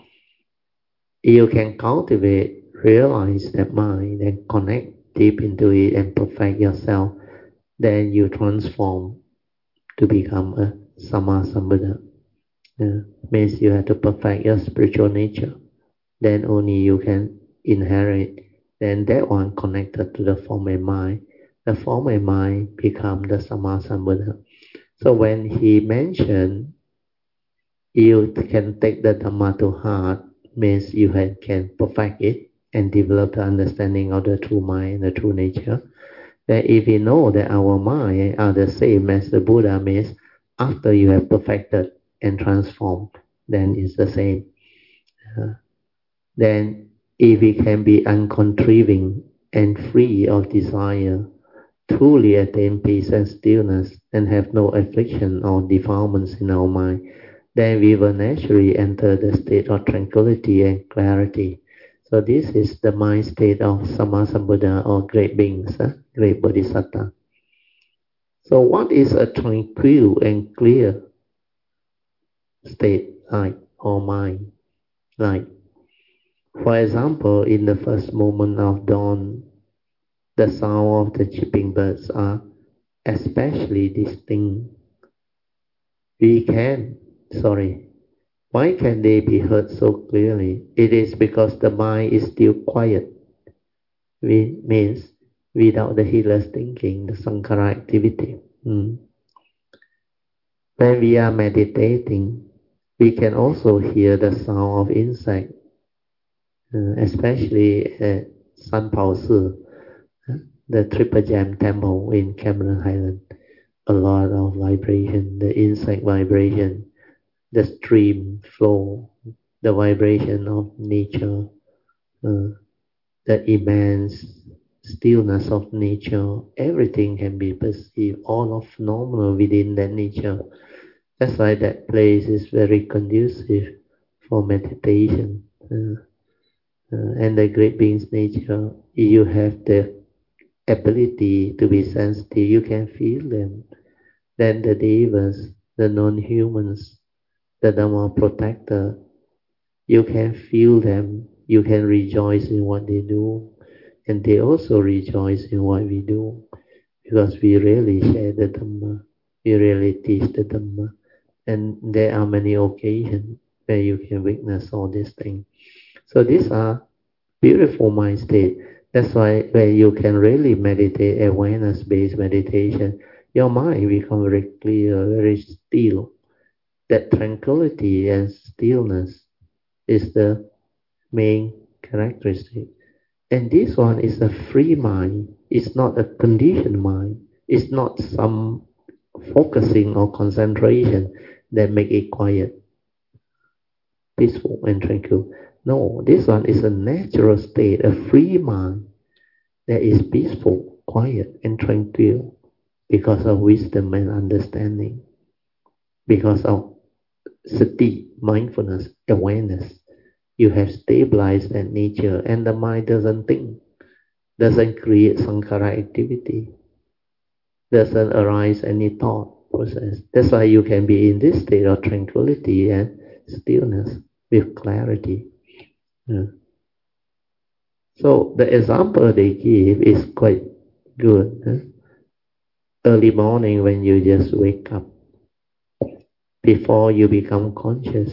You can cultivate, realize that mind and connect deep into it and perfect yourself. Then you transform to become a Sammasambuddha. Uh, means you have to perfect your spiritual nature. Then only you can inherit. Then that one connected to the form and mind. The form and mind become the Sammasambuddha. So when he mentioned you can take the Dhamma to heart, means you can perfect it and develop the understanding of the true mind and the true nature. That if we know that our mind are the same as the Buddha, means after you have perfected and transformed, then it's the same. Uh, then if we can be uncontriving and free of desire, truly attain peace and stillness, and have no affliction or defilements in our mind, then we will naturally enter the state of tranquility and clarity. So this is the mind state of Sammasambuddha or great beings, uh, great Bodhisattva. So what is a tranquil and clear state like or mind? Like, for example, in the first moment of dawn, the sound of the chirping birds are especially distinct. We can, sorry, why can they be heard so clearly? It is because the mind is still quiet. It means without the heedless thinking, the sankhara activity. Mm. When we are meditating, we can also hear the sound of insect, uh, especially at San Pao Si, uh, the Triple Gem Temple in Cameron Highland. A lot of vibration, the insect vibration, the stream flow, the vibration of nature, uh, the immense stillness of nature, everything can be perceived, all of normal within that nature. That's why that place is very conducive for meditation. Uh, uh, and the great being's nature, you have the ability to be sensitive, you can feel them. Then the devas, the non-humans, the Dhamma protector, you can feel them, you can rejoice in what they do, and they also rejoice in what we do, because we really share the Dhamma, we really teach the Dhamma, and there are many occasions where you can witness all these things. So these are beautiful mind state. That's why when you can really meditate, awareness-based meditation, your mind becomes very clear, very still. That tranquility and stillness is the main characteristic. And this one is a free mind. It's not a conditioned mind. It's not some focusing or concentration that make it quiet, peaceful and tranquil. No, this one is a natural state, a free mind that is peaceful, quiet and tranquil because of wisdom and understanding, because of sati, mindfulness, awareness. You have stabilized that nature, and the mind doesn't think, doesn't create sankhara activity, doesn't arise any thought process. That's why you can be in this state of tranquility and stillness with clarity. Yeah. So the example they give is quite good. Huh? Early morning when you just wake up, before you become conscious,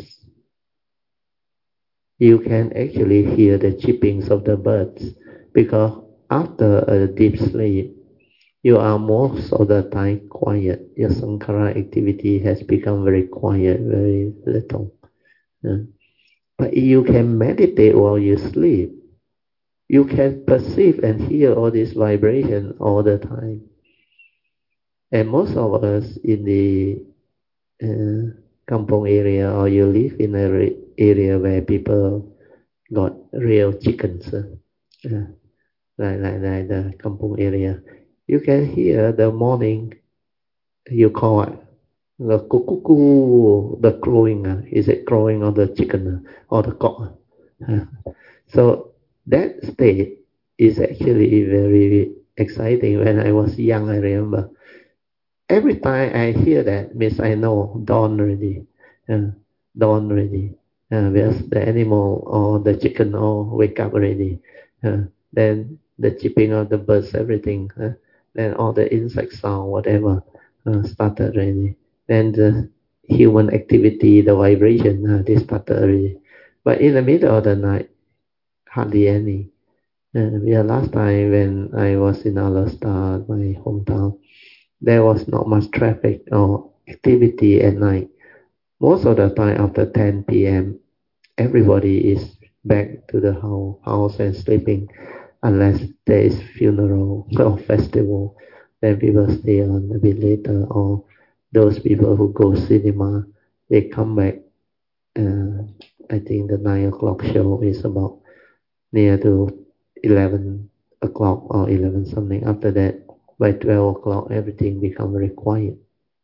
you can actually hear the chirpings of the birds, because after a deep sleep, you are most of the time quiet. Your sankhara activity has become very quiet, very little. Yeah. But you can meditate while you sleep. You can perceive and hear all this vibration all the time. And most of us in the uh, kampong area, or you live in an area where people got real chickens, uh, uh, like, like, like the kampong area, you can hear the morning, you call it, the cuckoo, the crowing, uh, is it crowing of the chicken uh, or the cock? Uh, so that state is actually very exciting. When I was young, I remember, every time I hear that, means I know dawn already, uh, dawn already. Uh, because the animal or the chicken all wake up already. Uh, then the chirping of the birds, everything. Uh, then all the insect sound, whatever, uh, started already. Then the human activity, the vibration, uh, they started already. But in the middle of the night, hardly any. Uh, yeah, last time when I was in Alasta, my hometown, there was not much traffic or activity at night. Most of the time after ten p m, everybody is back to the house and sleeping, unless there is funeral or festival. Then people stay on a bit later, or those people who go cinema, they come back. Uh, I think the nine o'clock show is about near to eleven o'clock or eleven something. After that, by twelve o'clock, everything become very quiet.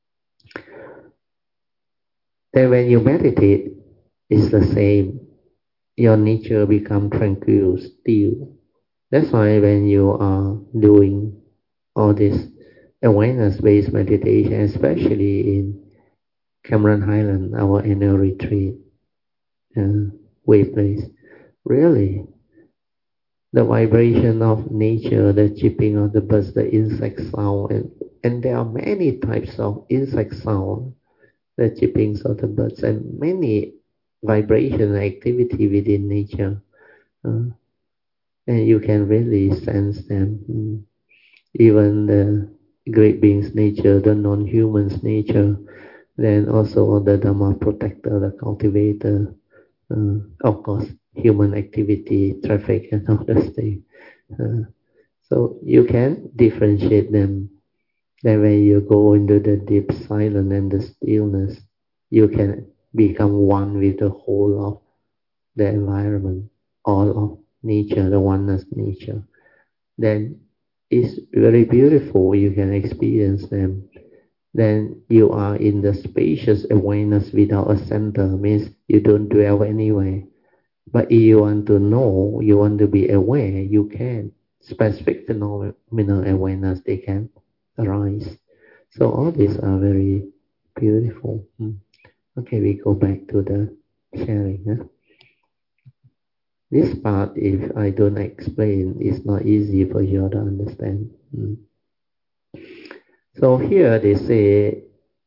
Then when you meditate, it's the same. Your nature become tranquil, still. That's why when you are doing all this awareness-based meditation, especially in Cameron Highland, our annual retreat, uh, way place, really, the vibration of nature, the chirping of the birds, the insect sound, and, and there are many types of insect sound, the chirpings of the birds, and many vibration activity within nature. Uh, and you can really sense them. Mm. Even the great beings nature, the non-humans nature, then also the Dhamma protector, the cultivator, uh, of course, human activity, traffic and all those things. Uh, so you can differentiate them. Then when you go into the deep silence and the stillness, you can become one with the whole of the environment, all of nature, the oneness nature. then it's very beautiful. You can experience them. Then you are in the spacious awareness without a center, means you don't dwell anywhere. But if you want to know, you want to be aware, you can. Specific phenomenal awareness, they can arise. So all these are very beautiful. Hmm. Okay, we go back to the sharing. Huh? This part, if I don't explain, it's not easy for you to understand. Hmm. So here they say,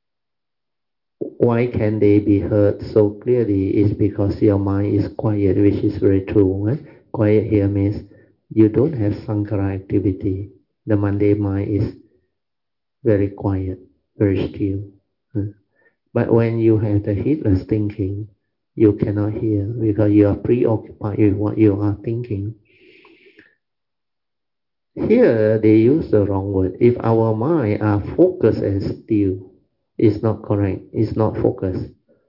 why can they be heard so clearly? Is because your mind is quiet, which is very true. Eh? Quiet here means you don't have sankara activity. The mundane mind is very quiet, very still. Eh? But when you have the heedless thinking, you cannot hear because you are preoccupied with what you are thinking. Here they use the wrong word. If our mind are focused and still, it's not correct. It's not focused.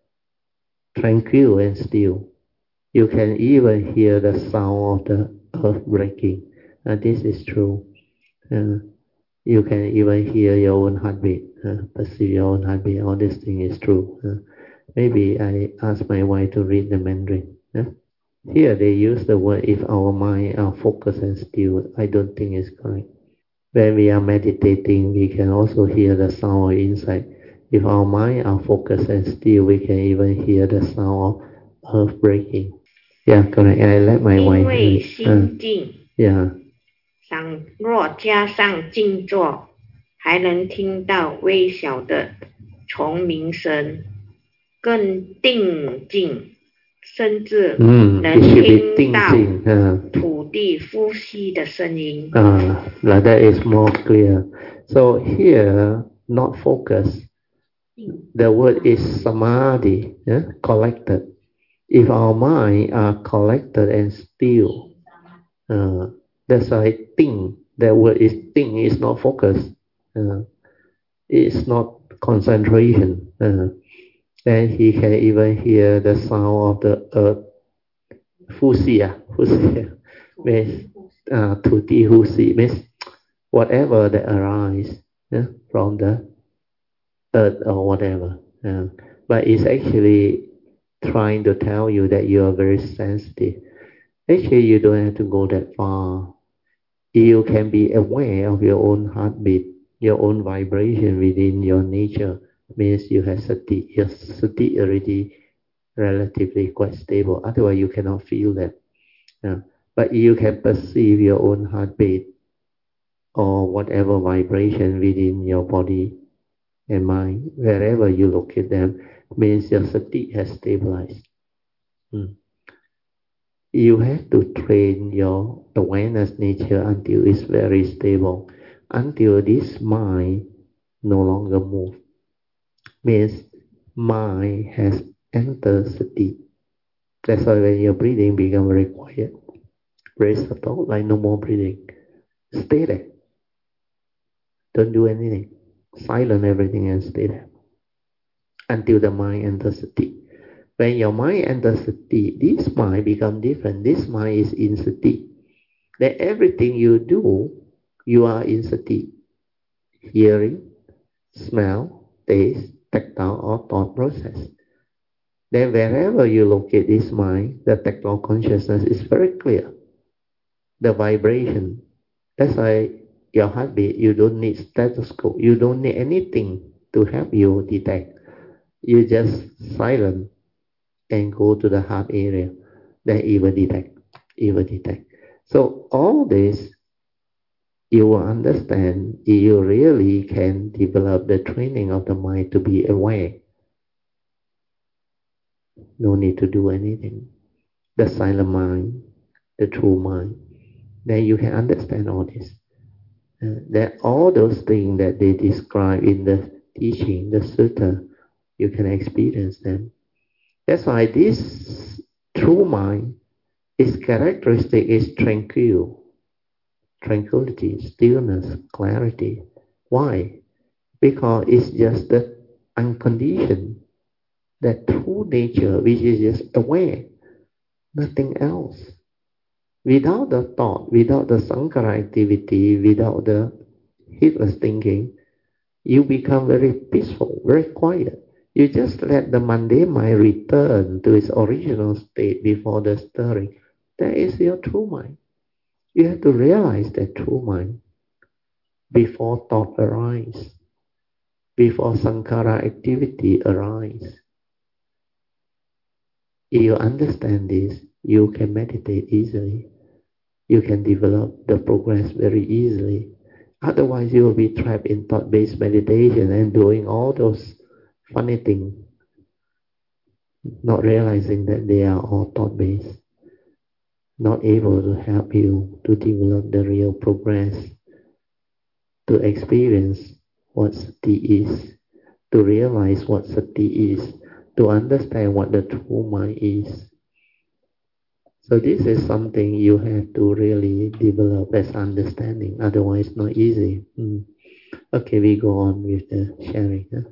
Tranquil and still. You can even hear the sound of the earth breaking. And this is true. Uh, you can even hear your own heartbeat, uh, perceive your own heartbeat. All this thing is true. Uh, maybe I ask my wife to read the Mandarin. Uh. Here they use the word if our mind are focused and still. I don't think it's correct. When we are meditating, we can also hear the sound inside. If our mind are focused and still, we can even hear the sound of earth breaking. Yeah, correct. I let my 因 wife 为 read. 心静， Uh, yeah. 倘若加上静坐，还能听到微小的虫鸣声，更定静，甚至 Mm, 能 it should be 听到 thinking. Uh, 土地呼吸的声音。 uh, like that is more clear. So here, not focus. The word is samadhi, yeah? Collected. If our mind are collected and still, uh, that's why think. That word is think. It's not focus. Uh, it's not concentration. Uh, then he can even hear the sound of the earth. 呼吸啊，呼吸 means uh, 土地呼吸 means whatever that arises yeah, from the earth or whatever. Uh, but it's actually trying to tell you that you are very sensitive. Actually, you don't have to go that far. You can be aware of your own heartbeat, your own vibration within your nature. Means you have sati. Your sati already relatively quite stable. Otherwise, you cannot feel that. Yeah. But you can perceive your own heartbeat or whatever vibration within your body and mind. Wherever you look at them, means your sati has stabilized. Hmm. You have to train your awareness nature until it's very stable, until this mind no longer moves. Means mind has entered sati. That's why when your breathing becomes very quiet, very subtle, like no more breathing. Stay there. Don't do anything. Silence everything and stay there until the mind enters sati. When your mind enters sati, this mind becomes different. This mind is in sati. Then everything you do, you are in sati. Hearing, smell, taste, tactile or thought process. Then wherever you locate this mind, the tactile consciousness is very clear. The vibration. That's why your heartbeat, you don't need stethoscope. You don't need anything to help you detect. You just silent and go to the heart area. Then it will detect. It will detect. So all this, you will understand if you really can develop the training of the mind to be aware. No need to do anything. The silent mind, the true mind. Then you can understand all this. Uh, that all those things that they describe in the teaching, the sutta, you can experience them. That's why this true mind, its characteristic is tranquil, tranquility, stillness, clarity. Why? Because it's just the unconditioned, that true nature which is just aware, nothing else. Without the thought, without the sankhara activity, without the heedless thinking, you become very peaceful, very quiet. You just let the mundane mind return to its original state before the stirring. That is your true mind. You have to realize that true mind before thought arises, before sankhara activity arises. If you understand this, you can meditate easily. You can develop the progress very easily. Otherwise, you will be trapped in thought-based meditation and doing all those funny things, not realizing that they are all thought-based, not able to help you to develop the real progress, to experience what sati is, to realize what sati is, to understand what the true mind is. So this is something you have to really develop as understanding, otherwise not easy. Mm. Okay, we go on with the sharing. Huh?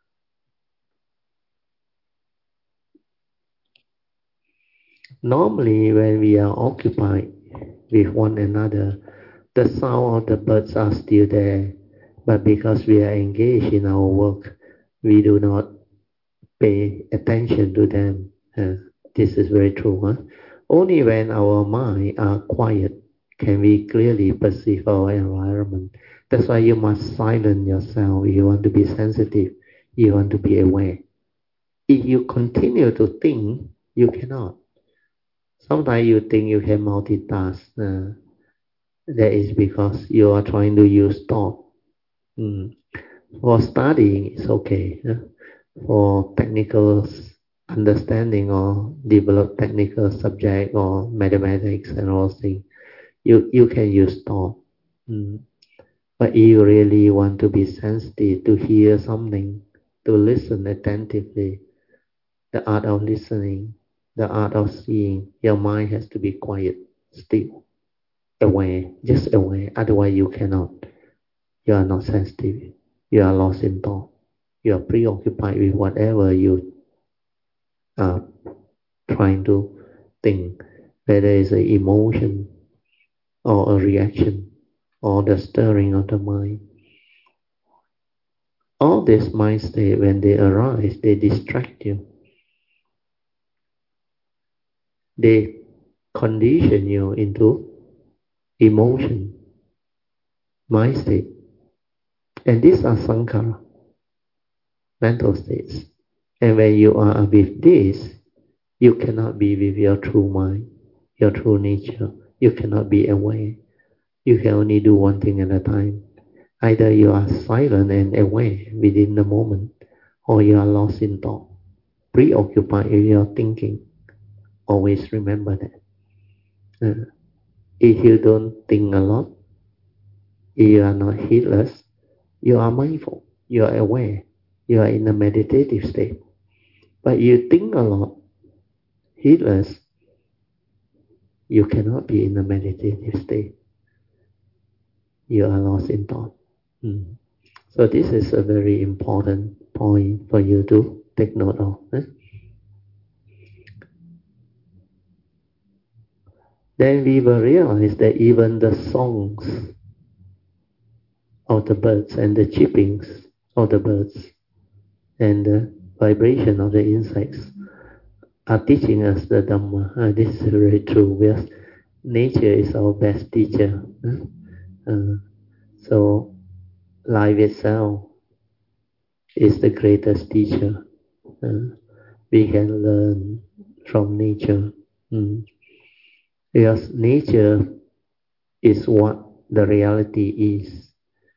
Normally, when we are occupied with one another, the sound of the birds are still there, but because we are engaged in our work, we do not pay attention to them. Uh, this is very true. Huh? Only when our mind are quiet can we clearly perceive our environment. That's why you must silence yourself. You want to be sensitive. You want to be aware. If you continue to think, you cannot. Sometimes you think you can multitask. Uh, that is because you are trying to use thought. Mm. For studying, it's okay. Uh, for technical understanding or develop technical subject or mathematics and all things, you, you can use thought. Mm. But you really want to be sensitive to hear something, to listen attentively, the art of listening, the art of seeing, your mind has to be quiet, still, aware, just aware. Otherwise you cannot. You are not sensitive. You are lost in thought. You are preoccupied with whatever you are trying to think, whether it's an emotion or a reaction or the stirring of the mind. All these mind states, when they arise, they distract you. They condition you into emotion, mind state. And these are sankhara, mental states. And when you are with this, you cannot be with your true mind, your true nature. You cannot be aware. You can only do one thing at a time. Either you are silent and aware within the moment, or you are lost in thought, preoccupied with your thinking. Always remember that. Uh, if you don't think a lot, if you are not heedless, you are mindful, you are aware, you are in a meditative state. But you think a lot, heedless, you cannot be in a meditative state. You are lost in thought. Mm. So this is a very important point for you to take note of. Eh? Then we will realize that even the songs of the birds and the chirpings of the birds and the vibration of the insects are teaching us the Dhamma. Uh, this is very true. Because nature is our best teacher. Uh, uh, so life itself is the greatest teacher. Uh, we can learn from nature. Mm. Because nature is what the reality is.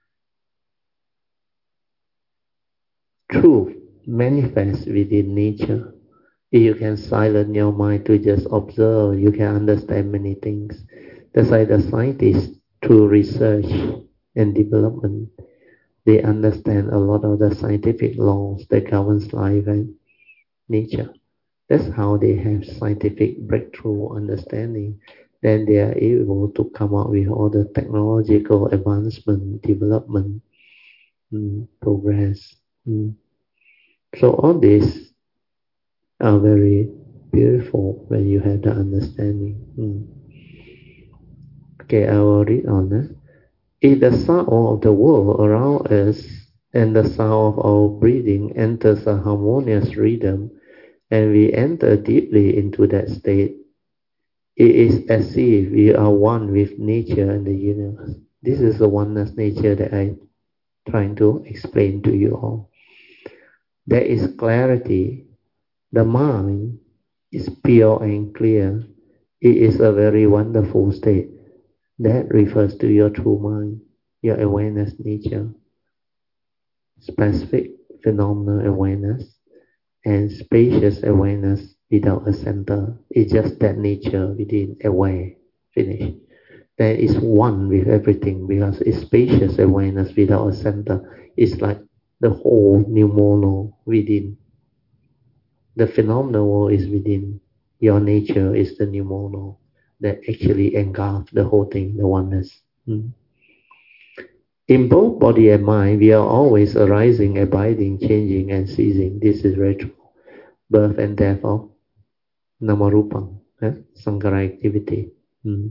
Truth manifests within nature. If you can silence your mind to just observe, you can understand many things. That's why the scientists, through research and development, they understand a lot of the scientific laws that governs life and nature. That's how they have scientific breakthrough understanding. Then they are able to come up with all the technological advancement, development, mm, progress. Mm. So all these are very beautiful when you have the understanding. Mm. Okay, I will read on. Eh? If the sound of the world around us and the sound of our breathing enters a harmonious rhythm, and we enter deeply into that state, it is as if we are one with nature and the universe. This is the oneness nature that I'm trying to explain to you all. There is clarity. The mind is pure and clear. It is a very wonderful state. That refers to your true mind, your awareness nature, specific phenomena awareness, and spacious awareness without a center. It's just that nature within, aware, finish. That is one with everything because it's spacious awareness without a center. It's like the whole pneumono within. The phenomenal world is within. Your nature is the pneumono that actually engulfs the whole thing, the oneness. Hmm. In both body and mind, we are always arising, abiding, changing, and ceasing. This is very true. Birth and death of Namarupam, eh? Sankara activity. Hmm.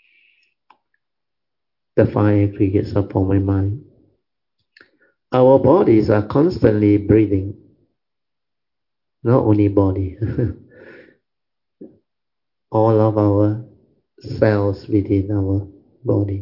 The five aggregates of form and mind. Our bodies are constantly breathing. Not only body. All of our cells within our body,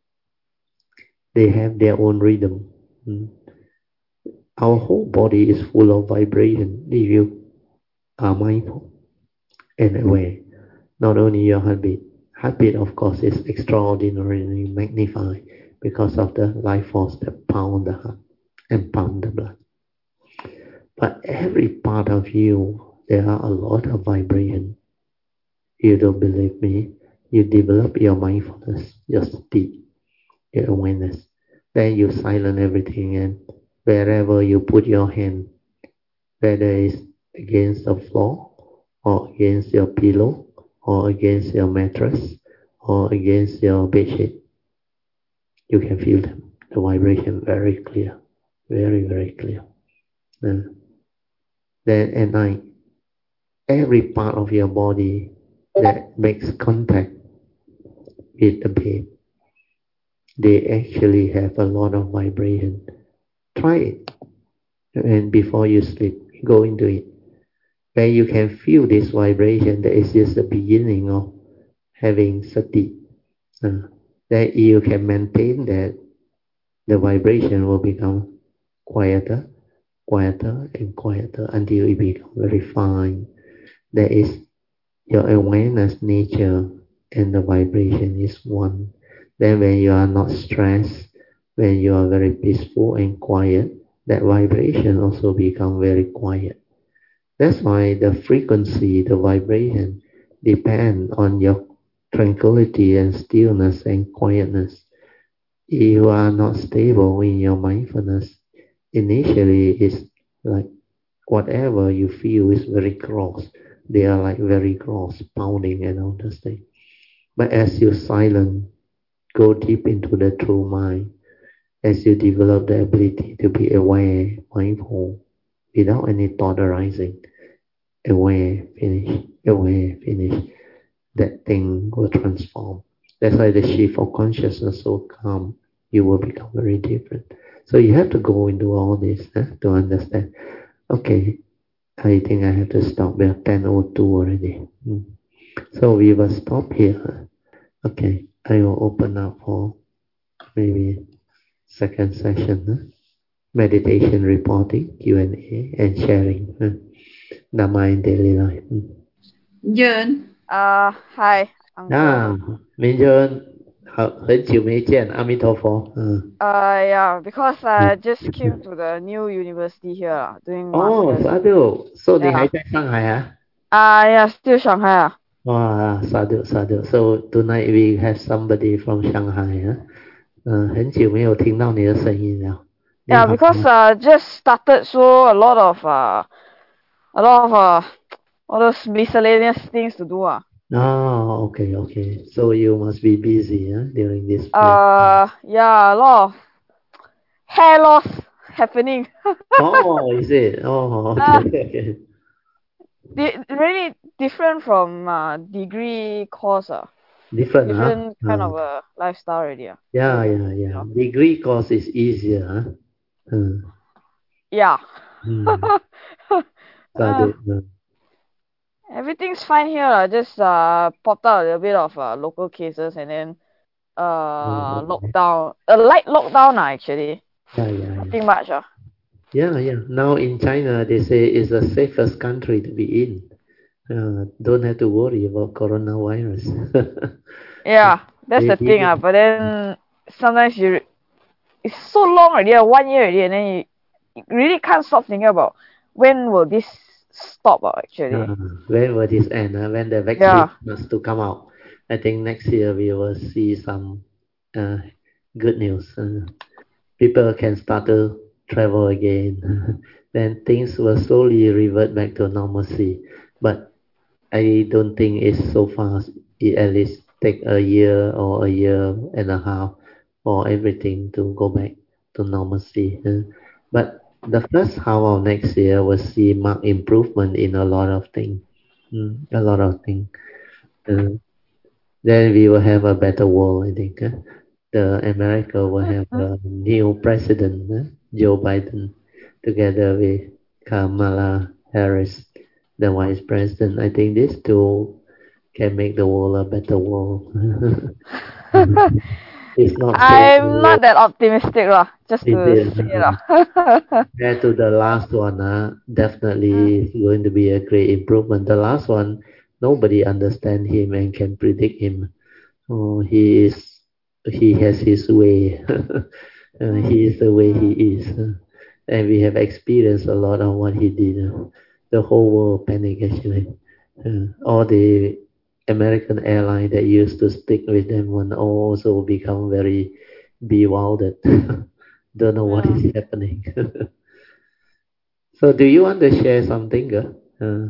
they have their own rhythm. Hmm. Our whole body is full of vibration if you are mindful and aware. Not only your heartbeat. Heartbeat, of course, is extraordinarily magnified because of the life force that pound the heart and pump the blood. But every part of you, there are a lot of vibration. You don't believe me? You develop your mindfulness, your sati, your awareness. Then you silence everything, and wherever you put your hand, whether it's against the floor or against your pillow or against your mattress or against your bedsheet, you can feel them. The vibration very clear, very, very clear. Uh, then at night, every part of your body that makes contact with the bed, they actually have a lot of vibration. Try it. And before you sleep, go into it. Where you can feel this vibration, that is just the beginning of having sati. Uh, that you can maintain that, the vibration will become quieter, quieter and quieter until it becomes very fine. That is your awareness nature and the vibration is one. Then when you are not stressed, when you are very peaceful and quiet, that vibration also become very quiet. That's why the frequency, the vibration, depend on your tranquility and stillness and quietness. If you are not stable in your mindfulness, initially it's like whatever you feel is very gross. They are like very gross, pounding and all those things. But as you silent, go deep into the true mind, as you develop the ability to be aware, mindful, without any thought arising, aware, finish, aware, finish, that thing will transform. That's why the shift of consciousness will come. You will become very different. So you have to go into all this eh, to understand. Okay, I think I have to stop. We are ten oh two already. Hmm. So we will stop here. Okay, I will open up for maybe second session. Huh? Meditation reporting, Q and A, and sharing. Huh? Dhamma in daily life. Hmm. Jern. Uh, hi, uncle. 啊，明天好很久没见，阿弥陀佛。嗯。 Uh, yeah, because I just came to the new university here, uh, doing 哦， masters. 沙杜，所以你 Yeah. 还在上海啊？ Uh, yeah, still Shanghai. Uh. 哇，沙杜沙杜。So tonight we have somebody from Shanghai 啊。嗯，很久没有听到你的声音了。 Yeah, because uh just started, so a lot of uh a lot of uh all those miscellaneous things to do. Uh. Oh, okay, okay. So you must be busy huh, during this period. Uh, yeah, a lot of hair loss happening. Oh, is it? Oh, okay, uh, okay. Di- really different from uh, degree course. Uh. Different, huh? different kind Uh, of a lifestyle already. ah. yeah, So, yeah, you yeah. know. Degree course is easier, huh? Uh, Yeah. hmm. Got Uh, it. Uh, everything's fine here. lah. Just uh popped out a little bit of uh, local cases and then uh oh, okay. lockdown. A light lockdown ah, actually. Yeah, yeah, yeah. Nothing much. ah. Yeah, yeah. Now in China, they say it's the safest country to be in. Uh, don't have to worry about coronavirus. Yeah, that's They the thing. did ah. But then sometimes you it's so long already, ah, one year already, and then you, you really can't stop thinking about when will this stop ah, actually. Uh, when will this end? Uh, when the vaccine Yeah. starts to come out, I think next year we will see some uh, good news. Uh, people can start to travel again. Then things will slowly revert back to normalcy. But I don't think it's so fast. It at least take a year or a year and a half for everything to go back to normalcy. Uh, but the first half of next year will see marked improvement in a lot of things. Mm, a lot of things. Uh, then we will have a better world, I think. Uh, the America will have a new president, uh, Joe Biden, together with Kamala Harris, the vice president. I think these two can make the world a better world. It's not so I'm not that optimistic lah, just it to is. say Uh, lah. compared to the last one, uh, Mm. definitely it's going to be a great improvement. The last one, nobody understand him and can predict him. Oh, he is, he has his way. uh, he is the way he is. Uh, and we have experienced a lot of what he did. Uh, the whole world panic actually. Uh, all the American airline that used to stick with them will also become very bewildered. Don't know what Yeah. is happening. So, do you want to share something? Uh, uh,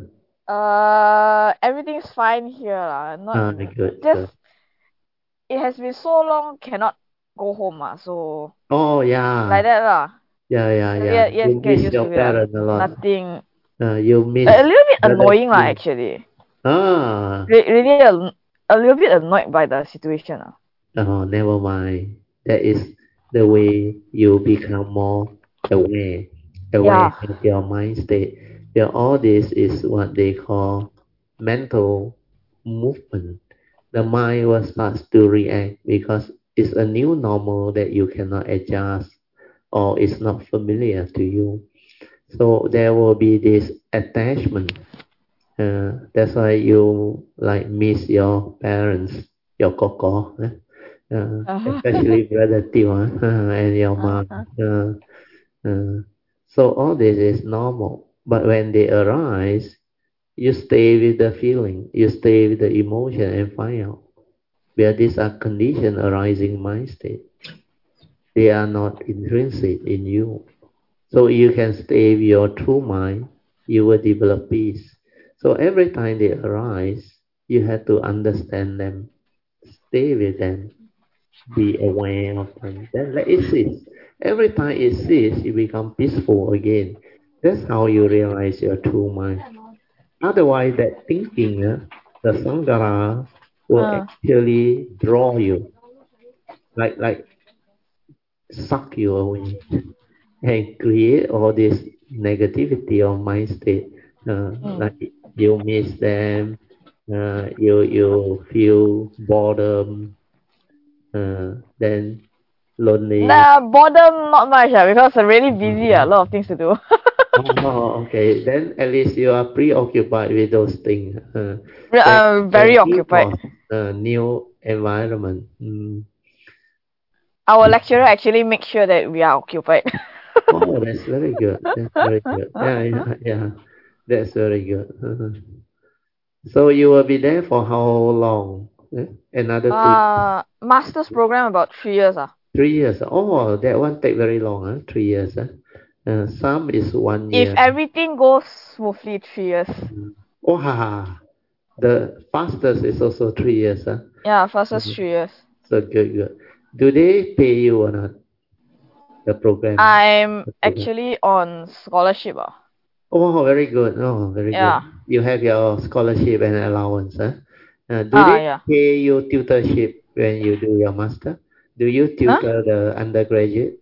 Uh, everything's fine here lah. ah, Not good, just good. it has been so long cannot go home ah, so Oh, yeah. like that lah. Yeah, yeah, Uh, yeah. Yeah, yes, You get miss used your to it lah. parents a lot. Nothing. Uh, you miss A, a little bit brother annoying lah, Tim. actually. Ah, Re- really a, a little bit annoyed by the situation ah. oh, never mind. That is the way you become more aware, aware Yeah. of your mind state. Yeah, all this is what they call mental movement. The mind will start to react because it's a new normal that you cannot adjust or it's not familiar to you. So there will be this attachment. Uh, that's why you like miss your parents, your koko. Eh? Uh, Uh-huh. especially brother Tio uh, and your mom. Uh-huh. Uh, uh, so all this is normal. But when they arise, you stay with the feeling, you stay with the emotion and find out where these are conditioned arising mind state. They are not intrinsic in you. So you can stay with your true mind, you will develop peace. So every time they arise, you have to understand them, stay with them, be aware of them, then let it cease. Every time it ceases, you become peaceful again. That's how you realize your true mind. Otherwise, that thinking, uh, the Sangara will Uh, actually draw you, like like suck you away, and create all this negativity of mind state. Uh, mm. like you miss them, uh, you you feel boredom, uh, then lonely. Nah, boredom not much ah, because I'm really busy ah, a lot of things to do. Oh, okay. Then at least you are preoccupied with those things. Uh, then I'm a very new occupied. course, a new environment. Mm. Our lecturer actually makes sure that we are occupied. Oh, that's very good. That's very good. Yeah, yeah, yeah. That's very good. Uh-huh. So you will be there for how long? Eh? Another two, uh, master's program about three years ah. three years. Oh, that one take very long. Huh? Three years. Huh? Uh, some is one If year. everything goes smoothly, three years. Mm. Oh, ha, ha. The fastest is also three years. Huh? Yeah, fastest Mhm. three years. So good, good. Do they pay you or not? The program. I'm The program. actually on scholarship ah. Oh, very good. Oh, very good. Yeah. You have your scholarship and allowance. Huh? Uh, do Ah, they yeah. pay you tutorship when you do your master? Do you tutor the undergraduate?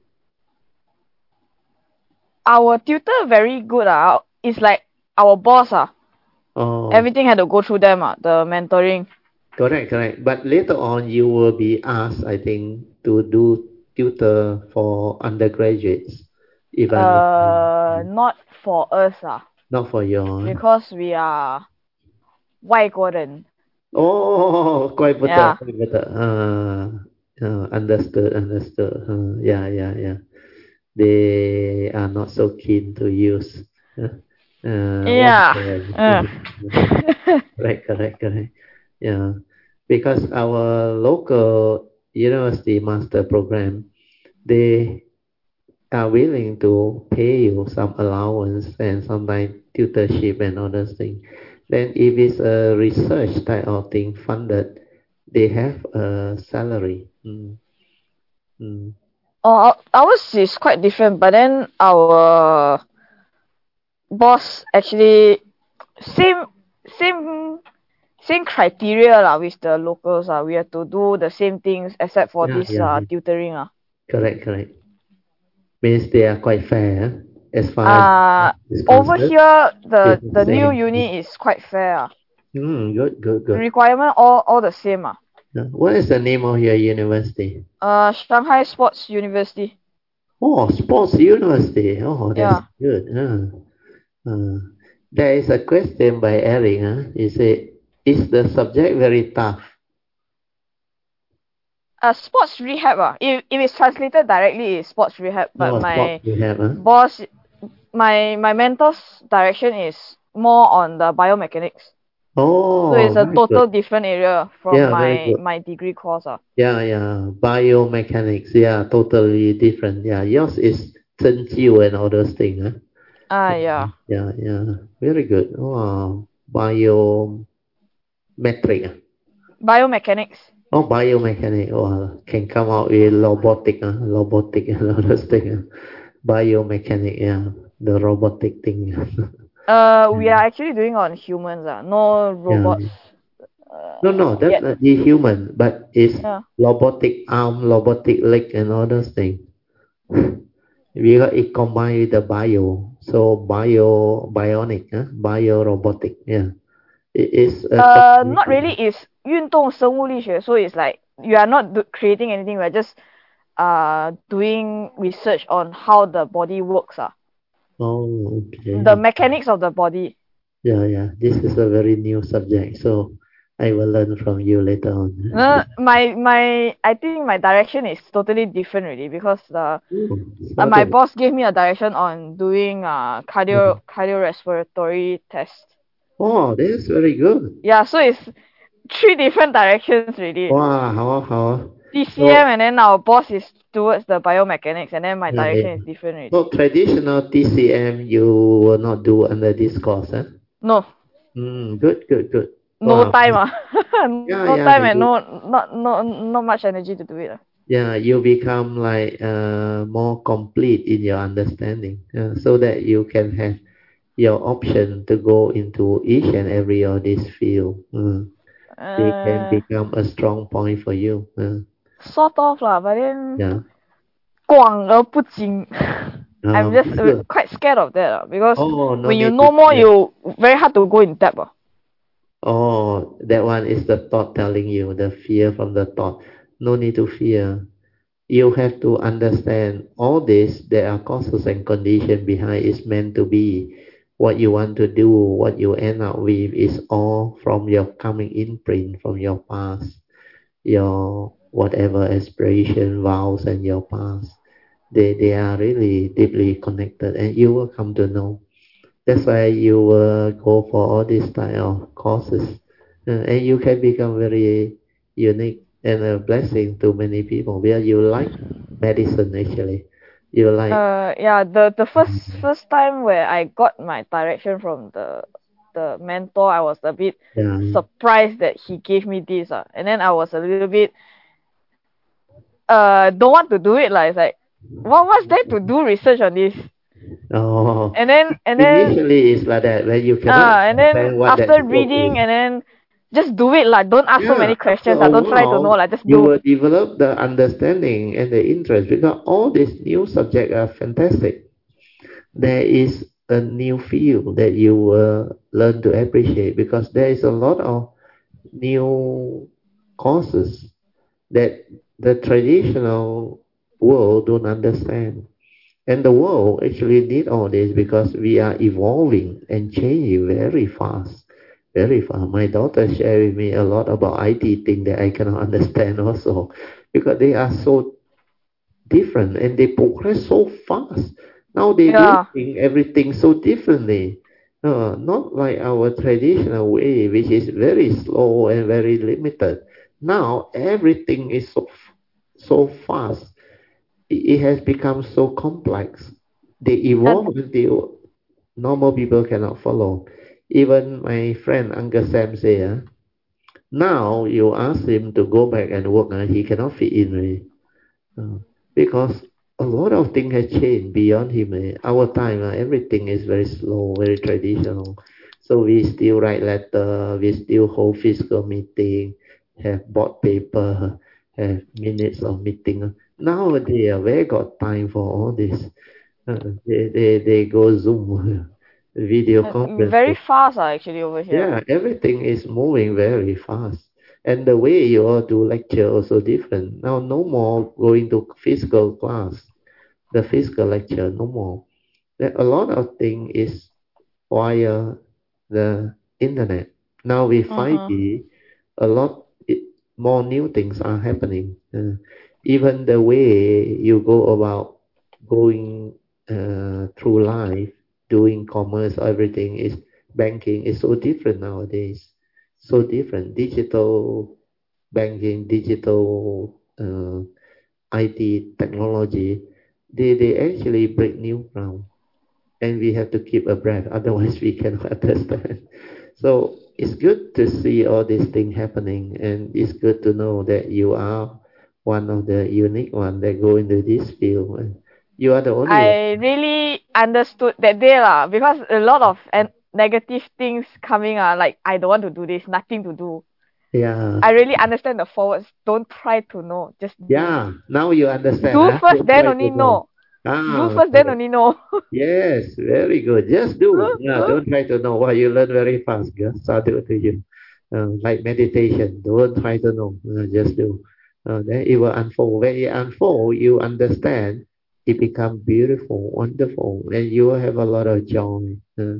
Our tutor very good. Ah. It's like our boss. Ah. Oh, Everything had to go through them. Ah. The mentoring. correct, correct. But later on, you will be asked, I think, to do tutor for undergraduates, if I'm not wrong. Uh, not for us. Ah. Not for your. Because we are 外国人. Oh, quite better, Yeah. quite better. Uh, uh, understood, understood. Uh, yeah, yeah, yeah. They are not so keen to use. Uh, uh, what Yeah. Uh. correct, correct, correct. Yeah, because our local university master program, they are willing to pay you some allowance and sometimes tutorship and all those things. Then if it's a research type of thing funded, they have a salary. Mm. Mm. Oh, ours is quite different, but then our boss actually same same same criteria lah with the locals. Ah. We have to do the same things except for Yeah, this yeah, uh, yeah. tutoring. Ah. Correct, correct. Means they are quite fair huh? As far Uh, as is over concerned. here, the, It's the the new same. uni is quite fair. Ah. Mm, good, good, good. Requirement all, all the same. Ah. Uh, What is the name of your university? Uh, Shanghai Sports University. Oh, Sports University. Oh, that's Yeah. good. Uh, uh, there is a question by Eric. Huh? He said, is the subject very tough? Uh, sports rehab. Ah. If, if it's translated directly, it's sports rehab. But Oh, my sports you have, huh? boss, my, my mentor's direction is more on the biomechanics. Oh, So it's a very total good. different area from Yeah, very my, good. my degree course. Ah. Yeah, yeah. Biomechanics. Yeah, totally different. Yeah, yours is 针灸 and all those things. Huh? Ah, yeah. Yeah, yeah. Very good. Wow. Biometric. ah. Biomechanics. Oh, biomechanic. Oh, can come out with robotic. Uh, robotic and all those things. Uh. Biomechanic. Yeah, the robotic thing. Uh, we are actually doing on humans. Ah. No Yeah. robots. No, no, Uh, that's yet. not the human, but it's Yeah. robotic arm, robotic leg, and all those things. Because it combined with the bio, so bio, bionic, huh? Bio robotic, yeah. It is a Uh, not combination. really. It's 运动生物力学. So it's like you are not do- creating anything. We're just uh doing research on how the body works. Ah. Oh, okay. The mechanics of the body. Yeah, yeah. This is a very new subject, so I will learn from you later on. No, my my I think my direction is totally different really because the Oh, uh, my sorry. boss gave me a direction on doing uh cardio cardiorespiratory test. Oh, that's very good. Yeah, so it's three different directions really. Wow, how, how? T C M and then our boss is towards the biomechanics and then my Yeah, direction yeah. is different really. So traditional T C M you will not do under this course, huh? No, Mm, good, good, good. no Wow. time ah. Yeah, no yeah, time and you- no not no not much energy to do it. Ah. Yeah, you become like uh, more complete in your understanding, uh, so that you can have your option to go into each and every of this field. Uh, they can Uh, become a strong point for you. Uh, sort of lah, but then yeah. 广而不精. I'm Um, just uh, sure. quite scared of that ah, because Oh, no when you need know to more, fear. you very hard to go in depth. Ah. Oh, that one is the thought telling you, the fear from the thought. No need to fear. You have to understand all this. There are causes and conditions behind. It's meant to be. What you want to do, what you end up with, is all from your coming imprint from your past, your whatever aspiration, vows, and your past. They they are really deeply connected, and you will come to know. That's why you will go for all these type of courses, uh, and you can become very unique and a blessing to many people. Where you like medicine actually, you like Uh, yeah, the the first first time where I got my direction from the the mentor, I was a bit yeah. surprised that he gave me this. Uh, and then I was a little bit uh don't want to do it. Like, it's like, what what's there to do research on this? Oh, And then and then initially it's like that when you uh, cannot and then understand what that's after supposed reading to. and then just do it, like don't ask so many Yeah, after questions. a I don't try to know, while, like just you do. will develop the understanding and the interest because all these new subjects are fantastic. There is a new field that you will learn to appreciate because there is a lot of new courses that the traditional world don't understand. And the world actually need all this because we are evolving and changing very fast. Very fast. My daughter shared with me a lot about I T thing that I cannot understand also because they are so different and they progress so fast. Now they do Yeah. everything so differently. Uh, not like our traditional way, which is very slow and very limited. Now everything is so so fast. It, it has become so complex. They evolve until normal people cannot follow. Even my friend Uncle Sam say, uh, now you ask him to go back and work, uh, he cannot fit in really. Uh, because a lot of things have changed beyond him. eh. Our time, uh, everything is very slow, very traditional. So we still write letter, we still hold physical meeting, have board paper, have minutes of meeting. Nowadays, uh, where got time for all this? Uh, they, they, they go Zoom, video Very conferencing. fast, uh, actually over here. Yeah, everything is moving very fast. And the way you all do lecture also different. Now no more going to physical class, the physical lecture, no more. There, a lot of thing is via the internet. Now with Mm-hmm. five G, a lot it, more new things are happening. Uh, even the way you go about going uh, through life, doing commerce, everything is banking is so different nowadays. So different. Digital banking, digital uh, I T technology, they, they actually break new ground and we have to keep a breath, otherwise we cannot understand. So it's good to see all these things happening, and it's good to know that you are one of the unique one that go into this field. And you are the only one. I really understood that day lah, because a lot of and negative things coming ah, like I don't want to do this, nothing to do. Yeah, I really understand the forwards. Don't try to know, just do. yeah. Now you understand, Do huh? first, Don't then try only to know. know. Do Ah, first, then correct. only know. Yes, very good. Just do. Yeah, don't try to know. What you learn very fast, girl. Sadhu to you. Uh, like meditation. Don't try to know. Uh, just do. Uh, then it will unfold. When it unfold, you understand. It becomes beautiful, wonderful, and you will have a lot of joy. Uh,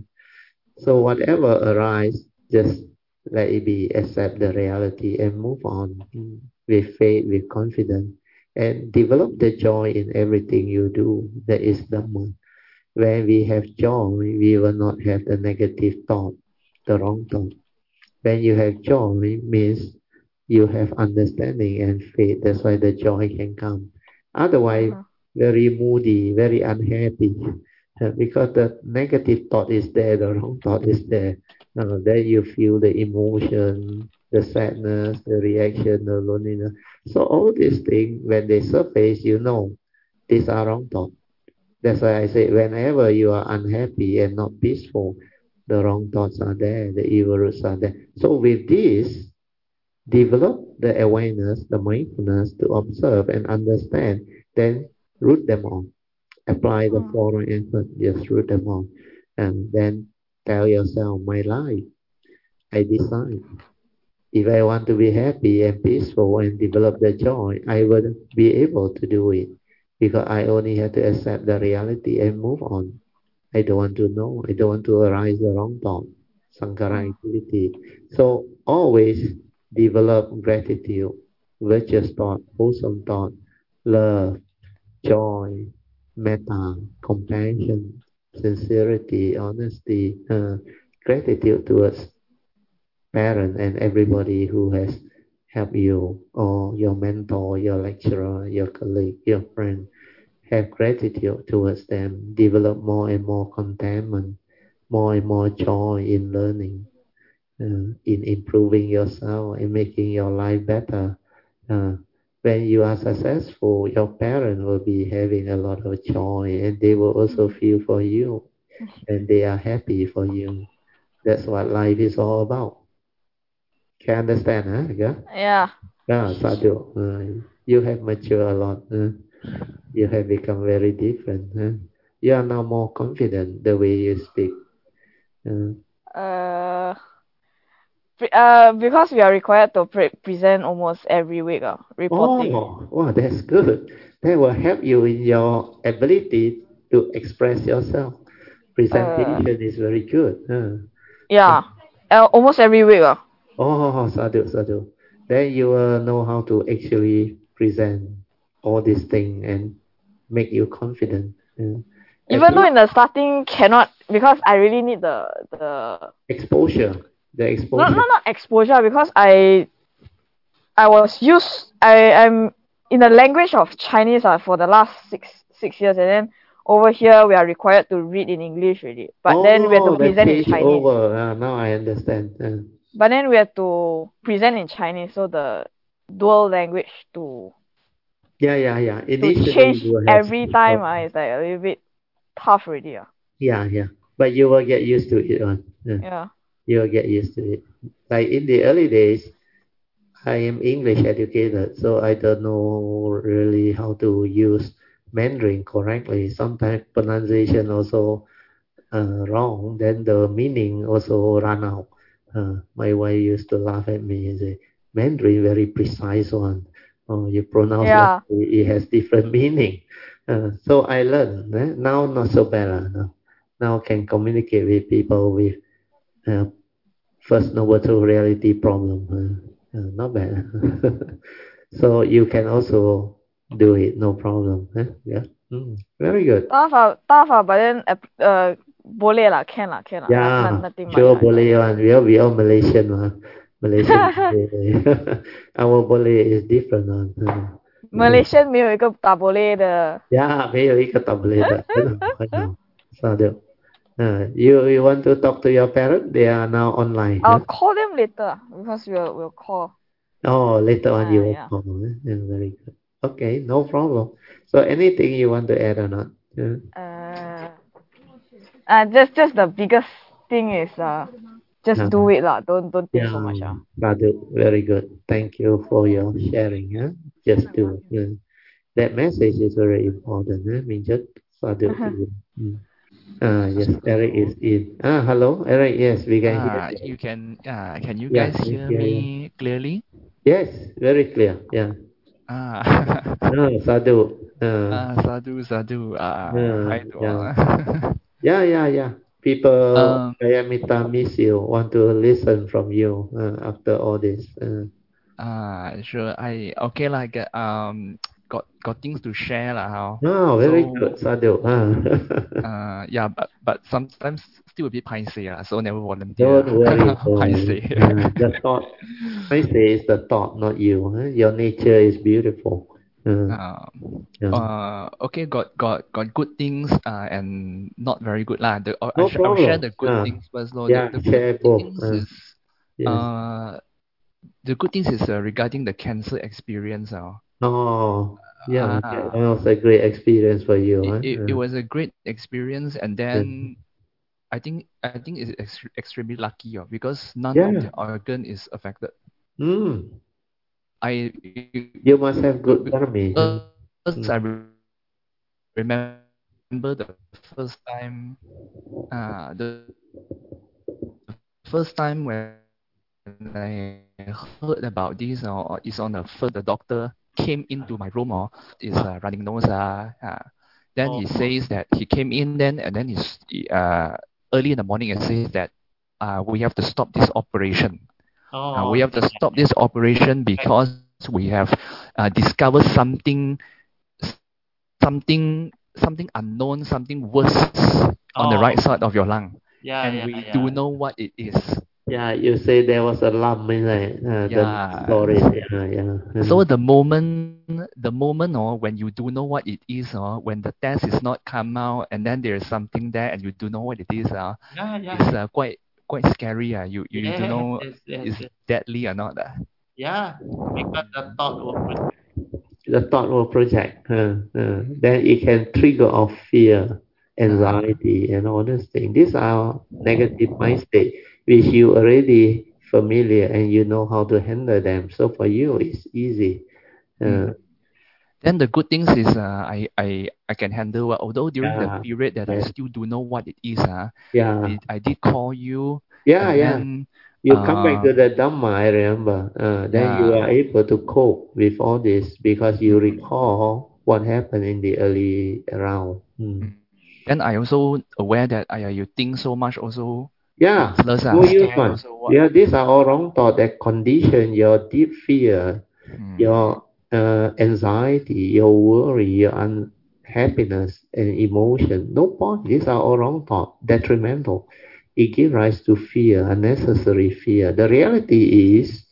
so whatever arises, just let it be. Accept the reality and move on mm, with faith, with confidence, and develop the joy in everything you do. That is Dhamma. When we have joy, we will not have the negative thought, the wrong thought. When you have joy, means you have understanding and faith. That's why the joy can come. Otherwise, Uh-huh. very moody, very unhappy, uh, because the negative thought is there, the wrong thought is there. Uh, then you feel the emotion, the sadness, the reaction, the loneliness. So all these things, when they surface, you know these are wrong thoughts. That's why I say whenever you are unhappy and not peaceful, the wrong thoughts are there, the evil roots are there. So with this, develop the awareness, the mindfulness to observe and understand, then root them all. Apply the Hmm. following effort, just root them all. And then tell yourself, my life, I decide. If I want to be happy and peaceful and develop the joy, I will be able to do it because I only have to accept the reality and move on. I don't want to know. I don't want to arise the wrong thought, sankara Hmm. activity. So always develop gratitude, virtuous thought, wholesome thought, love, joy, metta, compassion, sincerity, honesty, uh, gratitude towards parent and everybody who has helped you, or your mentor, your lecturer, your colleague, your friend. Have gratitude towards them, develop more and more contentment, more and more joy in learning, uh, in improving yourself and making your life better. Uh, when you are successful, your parents will be having a lot of joy and they will also feel for you and they are happy for you. That's what life is all about. Can understand, huh? Yeah. Yeah. Yeah, sadhu. Uh, you have matured a lot. Uh, you have become very different. Huh? You are now more confident the way you speak. Uh, Uh, pre- uh, because we are required to pre- present almost every week, uh, reporting. oh, wow, that's good. That will help you in your ability to express yourself. Uh, Presentation is very good. Uh, yeah, uh, almost every week, uh. oh, sadhu, sadhu. Then you will know how to actually present all these things and make you confident. Uh, as Even though long in the starting cannot, because I really need the the exposure, the not exposure. not not exposure, because I I was used I am in the language of Chinese uh, for the last six six years, and then over here we are required to read in English already, but then we have to Oh, the present in change Chinese. over. Uh, now I understand. Uh, But then we have to present in Chinese, so the dual language to yeah, yeah, yeah. to Initially, change you will have every some time uh, problem. is like a little bit tough already. Uh. Yeah, yeah. But you will get used to it. One. Uh, Yeah. you will get used to it. Like in the early days, I am English educated, so I don't know really how to use Mandarin correctly. Sometimes pronunciation also uh, wrong, then the meaning also run out. Uh, my wife used to laugh at me and say, Mandarin very precise one. Oh, you pronounce one, Yeah. it has different meaning. Uh, so I learned. Eh? Now not so bad. Uh, now. now can communicate with people with uh, first noble truth reality problem. Uh, uh, not bad. so you can also do it, no problem. Eh? Yeah. Mm, very good. Tough uh, tough uh, but then uh, uh boleh lah, can lah, can lah. Not, not, Yeah, nothing much. sure Uh, yeah. boleh one. We are we are Malaysian one. Malaysian boleh. Our boleh is different one. Uh, Malaysian 没有一个打 boleh 的。 yeah, 没有一个 boleh 的。I know, I know. So the, uh, you you want to talk to your parent? They are now online. I'll Huh? call them later because we'll we'll call. Oh, later on Uh, you will yeah. call. Eh? Yeah, very good. Okay, no problem. So anything you want to add or not? Yeah. Uh, uh, just just the biggest thing is uh, just Uh, do it lah. Don't don't think yeah, so much ah. Sadhu, very good. Thank you for your sharing. Huh? Just do. Yeah. That message is very important. Eh? We just sadhu to you. Mm. Ah, yes, Eric is in. Ah, hello, Eric. Yes, we can hear Ah, you. you can, uh, can you Yeah, guys we hear hear you. me clearly? Yes, very clear. Yeah. Ah, Ah, sadhu. Ah, ah, sadhu, sadhu. Ah, ah, hi to yeah. all. Yeah, yeah, yeah. People, um, Kayamita miss you, want to listen from you uh, after all this. Uh, ah, sure. I okay like uh, um got got things to share lah. How oh, very so? good, sadhu. Ah. Uh, yeah, but but sometimes still a bit paiseh lah. So never volunteer. Don't worry, don't worry. Paiseh. Uh, the thought, I say it's the thought, not you. Huh? Your nature is beautiful. Uh, Uh, yeah. uh, okay, got got got good things uh, and not very good lah. The, uh, I, No sh- I will share problem. the good Uh, things first. Lor. The, yeah, the good share both. things Uh, is yes. uh the good things is uh, regarding the cancer experience. Uh, Oh, yeah, that uh, was a great experience for you. it, Huh? it, it Uh, was a great experience, and yeah. then I think I think it's ex- extremely lucky uh, because none Yeah. of the organ is affected. Mm. I You must have good karma. Huh? first Mm. I re- remember the first time uh the first time when I heard about this or is on the first the doctor came into my room or is uh, running nose uh, uh then he Oh. says that he came in then and then he's he, uh early in the morning and says that uh we have to stop this operation. Uh, Oh. we have to stop this operation because we have uh, discovered something something something unknown, something worse on the Oh. right side of your lung. Yeah, and yeah, we yeah. do know what it is. Yeah, you say there was a lump in it. Uh, the Yeah. story. Yeah, yeah. Mhm. So the moment the moment or when you do know what it is or when the test is not come out and then there's something there and you do know what it is uh, yeah, yeah. it's uh, quite quite scary. Uh. You you Yes, don't know yes, yes, is yes. deadly or not. Uh. Yeah, because the thought will project. The thought will project. Uh, uh, then it can trigger off fear, anxiety, and all those things. These are negative mind state which you already familiar and you know how to handle them. So for you, it's easy. Uh, Mm. Then the good things is uh, I, I I can handle well. Although during the yeah, period that I yeah, still do know what it is, uh, yeah, did, I did call you, yeah, and yeah. then You come back uh, to the Dhamma, I remember. Uh, then you yeah, are able to cope with all this because you mm, recall what happened in the early round. Mm. mm. Then I also aware that I you think so much also Yeah, useless, uh, no use scared one. also what. Yeah, these are all wrong thoughts that condition your deep fear, Mm, your uh, anxiety, your worry, your unhappiness and emotion. No point. These are all wrong thoughts, detrimental. It gives rise to fear, unnecessary fear. The reality is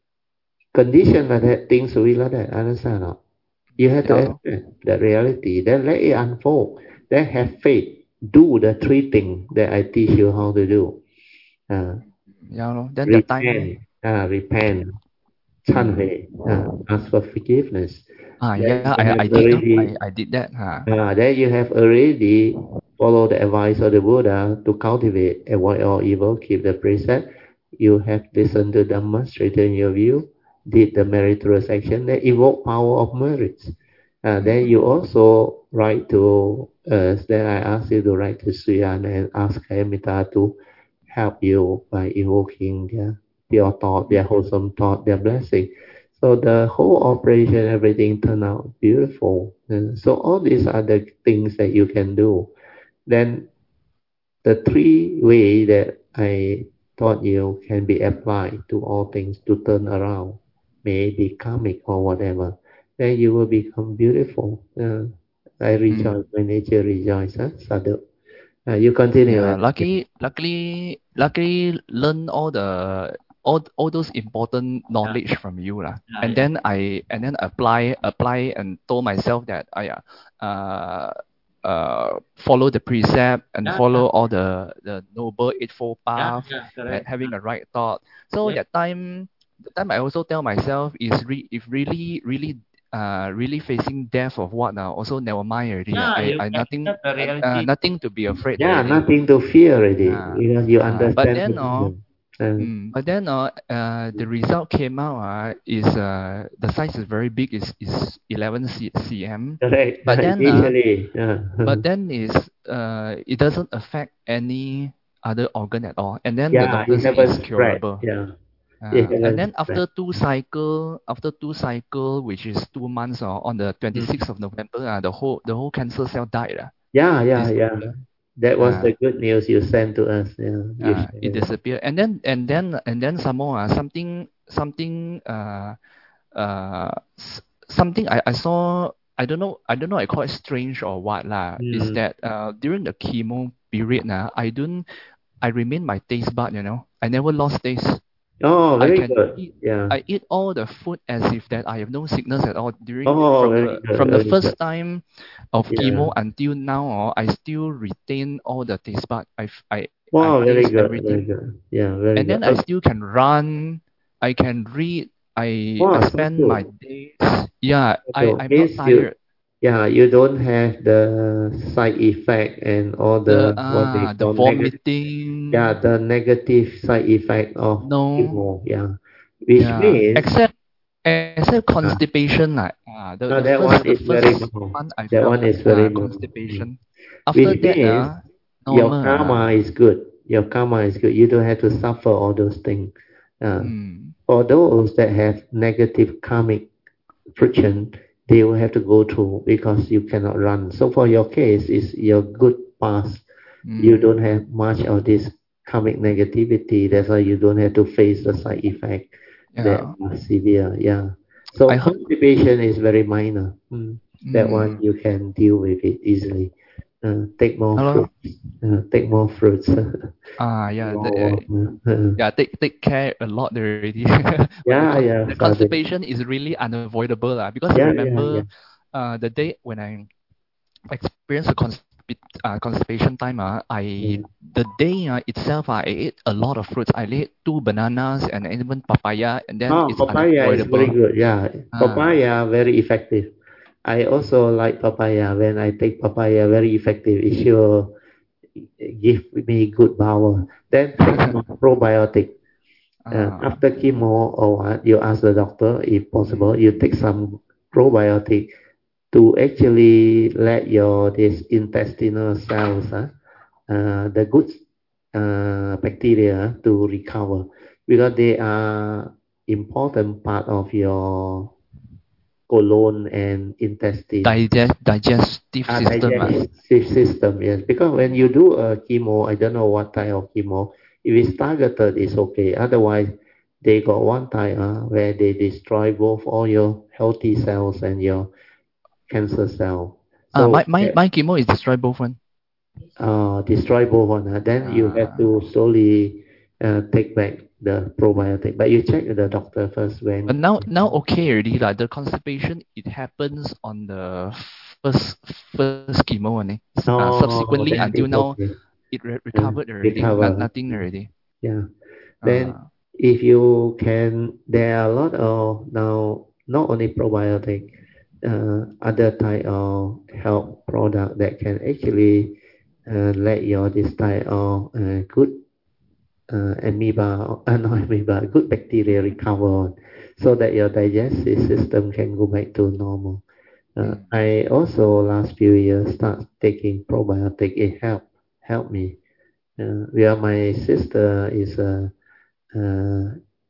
condition like that, things will be like that. Understand or not? You have to yeah, lor. accept the reality. Then let it unfold. Then have faith. Do the three things that I teach you how to do. Uh, Yeah, lor. Then the time, repent, uh, repent, 忏 mm, 悔, uh, ask for forgiveness. ah, Then yeah, you I, have I did, no? I, already, I did that, huh? uh, then you have already followed the advice of the Buddha to cultivate, avoid all evil, keep the precept. You have listened to Dhamma, straighten your view, did the meritorious action that evoke power of merits. Uh, then Mm, you also write to us. Then I ask you to write to Suyan and ask Kayamita to help you by evoking their pure thought, their mm, wholesome thought, their blessing. So the whole operation, everything turned out beautiful. And so all these are the things that you can do. Then the three way that I taught you can be applied to all things to turn around, may it be karmic or whatever. Then you will become beautiful. Uh, I mm. rejoice when nature rejoices. Huh? Sadhu. Uh, you continue. Yeah, And, luckily, luckily, luckily, learn all the all all those important yeah, knowledge from you lah. yeah, And yeah. then I and then apply apply and told myself that I uh uh uh, follow the precept and Yeah, yeah, follow all the the noble eightfold yeah, path yeah, and correct. having a right thought. So Yeah. that time, the time I also tell myself is re, if really really uh really facing death of what now also never mind already. Yeah, I you I nothing accept the uh, uh, reality. nothing to be afraid Yeah, already. nothing to fear already Uh, because you uh, but understand the then uh, wisdom. Uh, mm, but then uh, uh, the result came out uh, is uh, the size is very big, is is eleven c- cm. correct. But then uh, Initially, yeah. but then is uh, it doesn't affect any other organ at all. And then the Yeah, doctor it said it's haven't spread. curable. Yeah, it Uh, and haven't then spread. after two cycle, after two cycle, which is two months, uh, on the Mm. twenty-sixth of November, uh, the whole the whole cancer cell died. Uh, Yeah, yeah, yeah. disappeared. That was Uh, the good news you sent to us. Yeah, you uh, it shared. disappeared. And then and then and then some more uh, something something uh uh s- something I, I saw, I don't know I don't know I call it strange or what lah, is Mm. that uh during the chemo period now, I don't I remain my taste bud, you know. I never lost taste. Oh, I very can good. eat Yeah. I eat all the food as if that I have no sickness at all during Oh, from very the good, from the very good. first time of Yeah. chemo until now, or I still retain all the taste bud. I f- I I Wow, very taste good, very everything, good. Yeah, very and good. then I Uh, still can run, I can read, I wow, I so spend my cool. days. Yeah, I So I'm not means you, tired. yeah, you don't have the side effect and all The the what they ah the call negative. Yeah, vomiting, the negative side effect of no, chemo. Yeah, which yeah, means except except uh, constipation like ah the no, the that first one the is very first mild. month I That felt one is very uh mild. Mm. constipation. After Which that means uh your normal ah. karma is good. Your karma is good. You don't have to suffer all those things. Uh, Hmm. for those that have negative karmic friction, they will have to go through because you cannot run. So for your case, is your good past. You Hmm. don't have much of this karmic negativity. That's why you don't have to face the side effect that Yeah. are severe. Yeah. So I heard. constipation is very minor. Mm. That one Hmm. you can deal with it easily. Uh, take more Hello. fruits. Uh, take more fruits. Ah yeah. The, more water. yeah. Take take care a lot already. But the Yeah, con- yeah, the sadhu. constipation is really unavoidable lah. Because I Yeah, yeah, yeah. remember, uh the day when I experienced the constip- uh, constipation time uh, I Mm. the day uh, itself uh, I ate a lot of fruits. I ate two bananas and even papaya, and then Oh, it's papaya is very unavoidable. good. Yeah, Ah. papaya very effective. I also like papaya. When I take papaya, very effective. It sure give me good power. Then take more probiotic. Uh, Ah. after chemo or what, you ask the doctor if possible, you take some probiotic to actually let your this intestinal cells, uh, uh, the good uh, bacteria to recover because they are important part of your colon and intestine. Digest digestive Ah, system. ah. digestive system, yes. Because when you do a chemo, I don't know what type of chemo. If it's targeted, it's okay. Otherwise, they got one type uh, where they destroy both all your healthy cells and your cancer cell. Ah, my So my my chemo is destroy both one. uh, destroy both one. Uh, then you have Ah. to slowly uh, take back the probiotic. But you check with the doctor first when. But now now okay already like the constipation it happens on the first first chemo only. S- Uh, Oh, subsequently then until it's now okay. it re- Uh, recovered already. No, recover. nothing already. Yeah. Then Ah. if you can, there are a lot of now not only probiotic, uh, other type of health product that can actually uh, let your this type of uh, good uh, amoeba, uh, not amoeba, good bacteria recover on, so that your digestive system can go back to normal. Uh, Mm. I also last few years start taking probiotic. It helped helped me. Uh, where my sister is a, a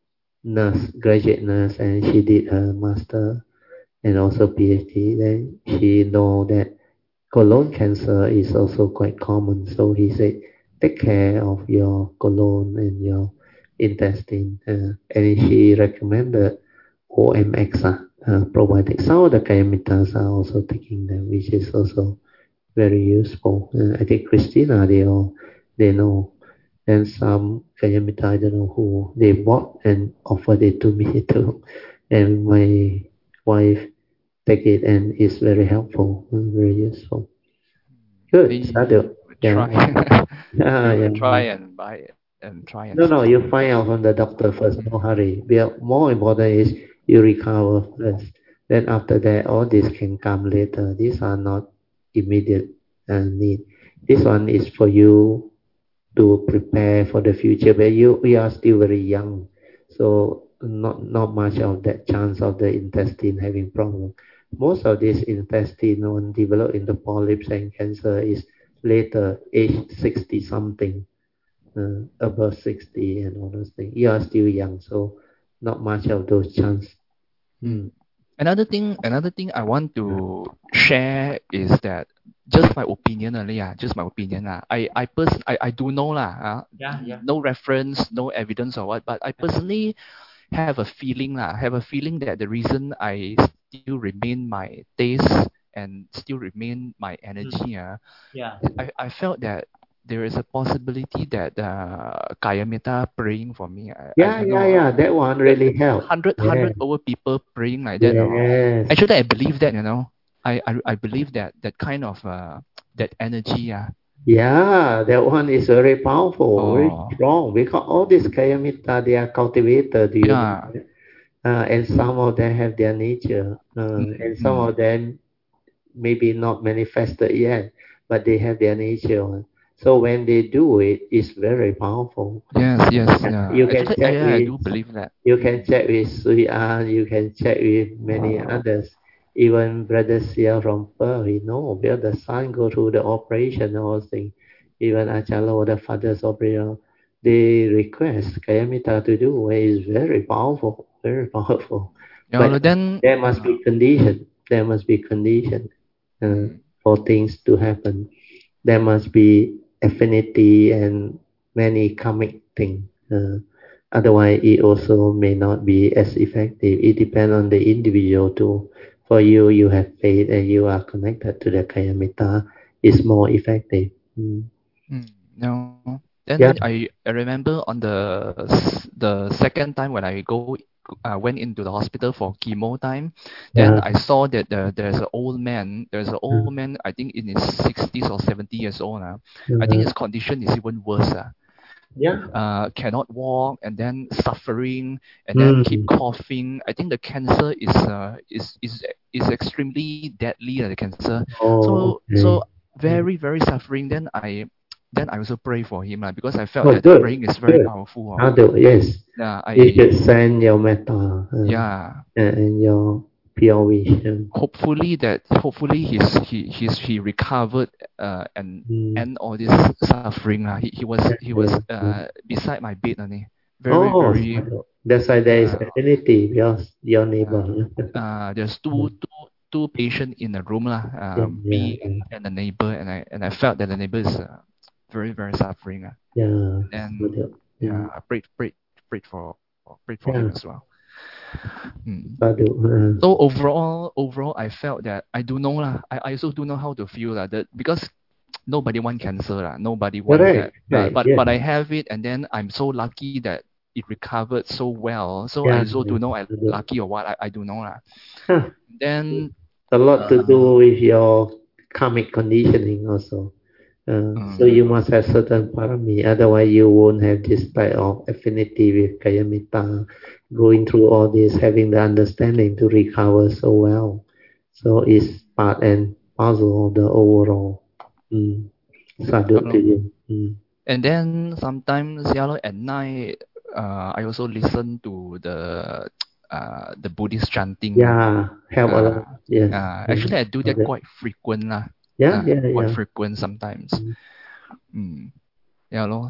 nurse, graduate nurse, and she did her master and also PhD. Then she know that colon cancer is also quite common. So he said, take care of your colon and your intestine. Uh, and she recommended O M X, uh, uh, probiotics. Some of the Kayamitas are also taking them, which is also very useful. Uh, I think Christina, they all, they know. And some Kayamita, I don't know who, they bought and offered it to me too. And my wife take it and it's very helpful, and very useful. Good, We Sadhu. will Yeah. try. Yeah, we will yeah. try and buy it and try and No, no, start. you find out from the doctor first. No hurry. We are, more important is you recover first. Then after that, all this can come later. These are not immediate uh, need. This one is for you to prepare for the future. But you, we are still very young, so not not much of that chance of the intestine having problem. Most of this intestine when develop into polyps and cancer is later, age sixty something, uh, above sixty and all those things. You are still young, so not much of those chance. Hmm. Another thing, another thing I want to share is that just my opinion only, ah, just my opinion lah. I I pers- I, I do know lah, ah, Yeah, yeah. no reference, no evidence or what, but I personally have a feeling lah, have a feeling that the reason I still remain my taste and still remain my energy, ah, Yeah. I, I felt that there is a possibility that uh, Kayamita praying for me. I, I Yeah, don't yeah, know. yeah. That one really helped. Hundred Yeah. hundred over people praying like that. Or, Yes. actually, I believe that, you know. I, I, I believe that that kind of uh, that energy. Uh, Yeah, that one is very powerful, very oh, strong because all these Kayamita, they are cultivated, do you know? yeah. Uh, and some of them have their nature, uh, Mm, and some mm. of them maybe not manifested yet, but they have their nature. So when they do it, it's very powerful. Yes, yes, yeah. You can Actually, I, check yeah, I with do believe that. you can check with Sui An, you can check with many others. Even Brother Sia from Pearl, he know where the son go through the operation and all things. Even Achalo, the father's operation, they request Kayamita to do, where is very powerful, very powerful. Yeah, But well, then, there must uh, be condition. There must be condition uh, mm, for things to happen. There must be affinity and many karmic thing. Uh, otherwise, it also may not be as effective. It depends on the individual too. For you, you have faith and you are connected to the Kayamita. It's more effective. Mm. mm, no. Then Yeah. I, I remember on the s- the second time when I go uh, went into the hospital for chemo time, then Yeah. I saw that uh, there's an old man. There's an old Mm. man. I think in his sixties or seventy years old now. I think Uh, his condition is even worse. Uh. yeah. Uh, cannot walk and then suffering and then keep Mm. coughing. I think the cancer is uh, is is is extremely deadly. Uh, the cancer. Oh, So so okay. Mm. very very suffering. Then I then I also pray for him, uh, because I felt Oh, that good, praying is very good. powerful. Uh. Sadhu, yes. Yeah, I You should send your metta uh, yeah. and, and your pure vision. Hopefully that hopefully he's he he's he recovered uh and Mm. end all this suffering. Uh. He he was he was Yeah, uh yeah. beside my bed, uh, very Oh, very Sadhu. That's why there is uh, affinity because your neighbor. uh, uh there's two two two patients in the room, lah. Yeah, Uh, yeah, me yeah. and the neighbor, and I and I felt that the neighbor is uh, very very suffering. Uh. Yeah, And Sadhu. yeah, Mm. I prayed prayed prayed for prayed for Yeah, him as well. Mm. Sadhu. Uh, So overall, overall, I felt that I do know lah. I, I also do know how to feel lah. That because nobody want cancer lah. Nobody want that. correct, Uh, right, but yes. but I have it, and then I'm so lucky that it recovered so well. So Yeah, I also do know I Sadhu. lucky or what. I, I do know lah. Huh. Then A lot to uh, do with your karmic conditioning also. Uh, so um, you must have certain parami, otherwise you won't have this type of affinity with Kayamita, going through all this, having the understanding to recover so well. So it's part and parcel of the overall. Mm. Sadhu to hello. you. Mm. And then sometimes, yeah, lor, at night, uh, I also listen to the uh, the Buddhist chanting. Yeah, help a Uh, lot. Yes. uh, Mm. actually, I do that Sadhu. quite frequent lah. Yeah, Uh, yeah, quite yeah. frequent sometimes. Mm. Mm. Yeah, lor.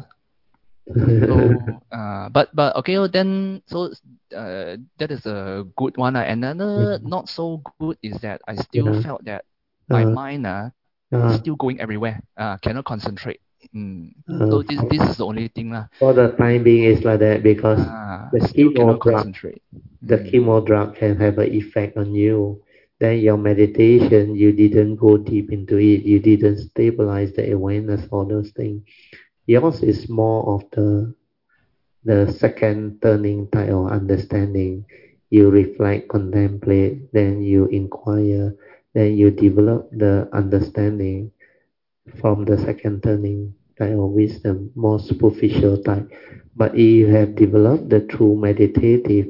So, uh, but but okay, oh, then so uh, that is a good one. Uh. Another not so good is that I still Yeah. felt that my Uh, mind uh, uh, still going everywhere. Uh, cannot concentrate. Mm. uh, So this this is the only thing lah. for the time being is like that because Ah, the still chemo cannot drug, concentrate. the Mm. chemo drug can have an effect on you. Then your meditation, you didn't go deep into it. You didn't stabilize the awareness, all those things. Yours is more of the the second turning type of understanding. You reflect, contemplate, then you inquire, then you develop the understanding from the second turning type of wisdom, more superficial type. But if you have developed the true meditative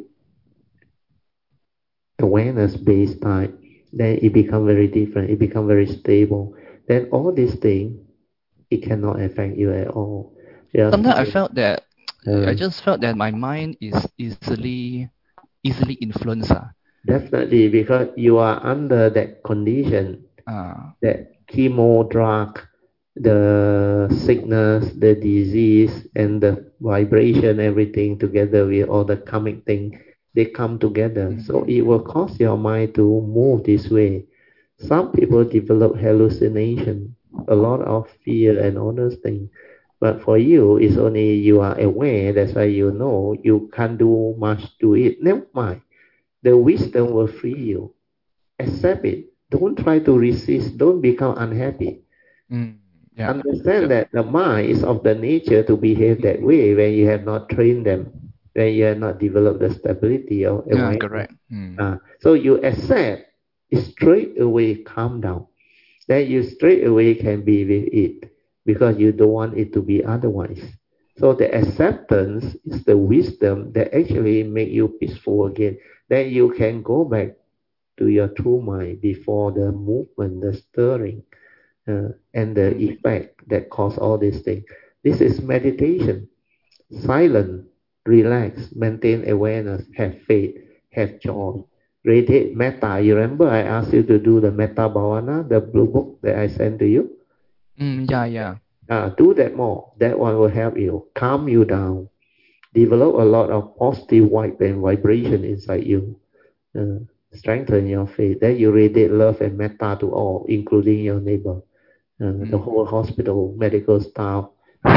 awareness-based type, then it becomes very different. It becomes very stable. Then all these things, it cannot affect you at all. Yes. Sometimes I felt that Uh, I just felt that my mind is easily easily influenced. Uh. Definitely, because you are under that condition, Uh, that chemo drug, the sickness, the disease, and the vibration, everything together with all the karmic thing, they come together. mm-hmm. So it will cause your mind to move this way. Some people develop hallucination, a lot of fear and all those things. But for you, it's only you are aware, that's why you know you can't do much to it. Never mind. The wisdom will free you. Accept it. Don't try to resist. Don't become unhappy. Mm, yeah, Understand yeah. that the mind is of the nature to behave that way when you have not trained them, when you have not developed the stability of Yeah, awareness. correct. Mm. Uh, so you accept, straight away calm down. Then you straight away can be with it because you don't want it to be otherwise. So the acceptance is the wisdom that actually make you peaceful again. Then you can go back to your true mind before the movement, the stirring, uh, and the Mm. effect that cause all these things. This is meditation. Silent, relax, maintain awareness, have faith, have joy. Radiate metta. You remember I asked you to do the metta bhavana, the blue book that I sent to you? Mm, yeah, yeah. Uh, do that more. That one will help you. Calm you down. Develop a lot of positive vibe and vibration inside you. Uh, strengthen your faith. Then you radiate love and metta to all, including your neighbor, uh, Mm. the whole hospital, medical staff,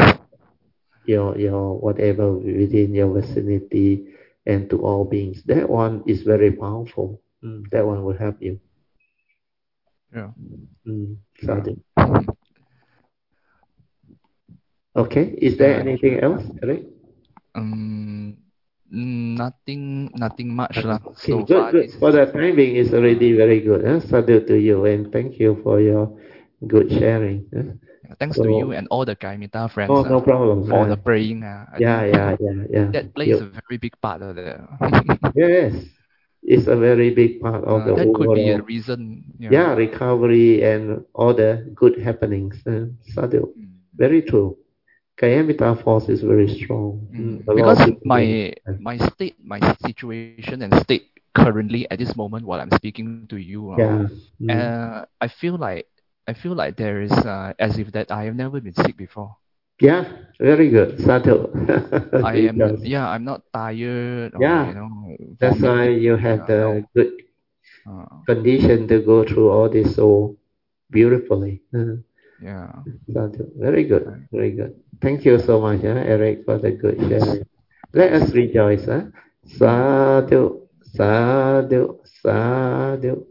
your your whatever within your vicinity, and to all beings. That one is very powerful. Mm, that one will help you. Yeah. Mm, Yeah. Sadhu. Mm. Okay. Is there Yeah. anything else, Eric? Um, mm, nothing, nothing much lah. Okay, So good, far, good. this For is the timing is already very good. Huh? Sadhu to you, and thank you for your good sharing. Huh? yeah, thanks to So, you and all the Gaimita friends oh, uh, no for, problem. for Uh, the praying. Uh, I yeah, think yeah, yeah, yeah. that plays You, a very big part of the. yes, it's a very big part of uh, the that could be a overall. reason. Yeah. Yeah, recovery and all the good happenings. Uh, Sadhu. Mm. very true. Kayamita force is very strong. Mm. A lot Because of people my don't- my state, my situation and state currently at this moment while I'm speaking to you, uh, yeah. Mm. uh, I feel like I feel like there is uh, as if that I have never been sick before. Yeah, very good. Subtle. I am Because- yeah, I'm not tired or Yeah, you know That's why vomiting, you have uh, the no. good Uh, condition to go through all this so beautifully. Uh, yeah. Sadhu. Very good, very good. Thank you so much, huh, Eric, for the good sharing. Let us rejoice. Huh? Sadhu, sadhu, sadhu.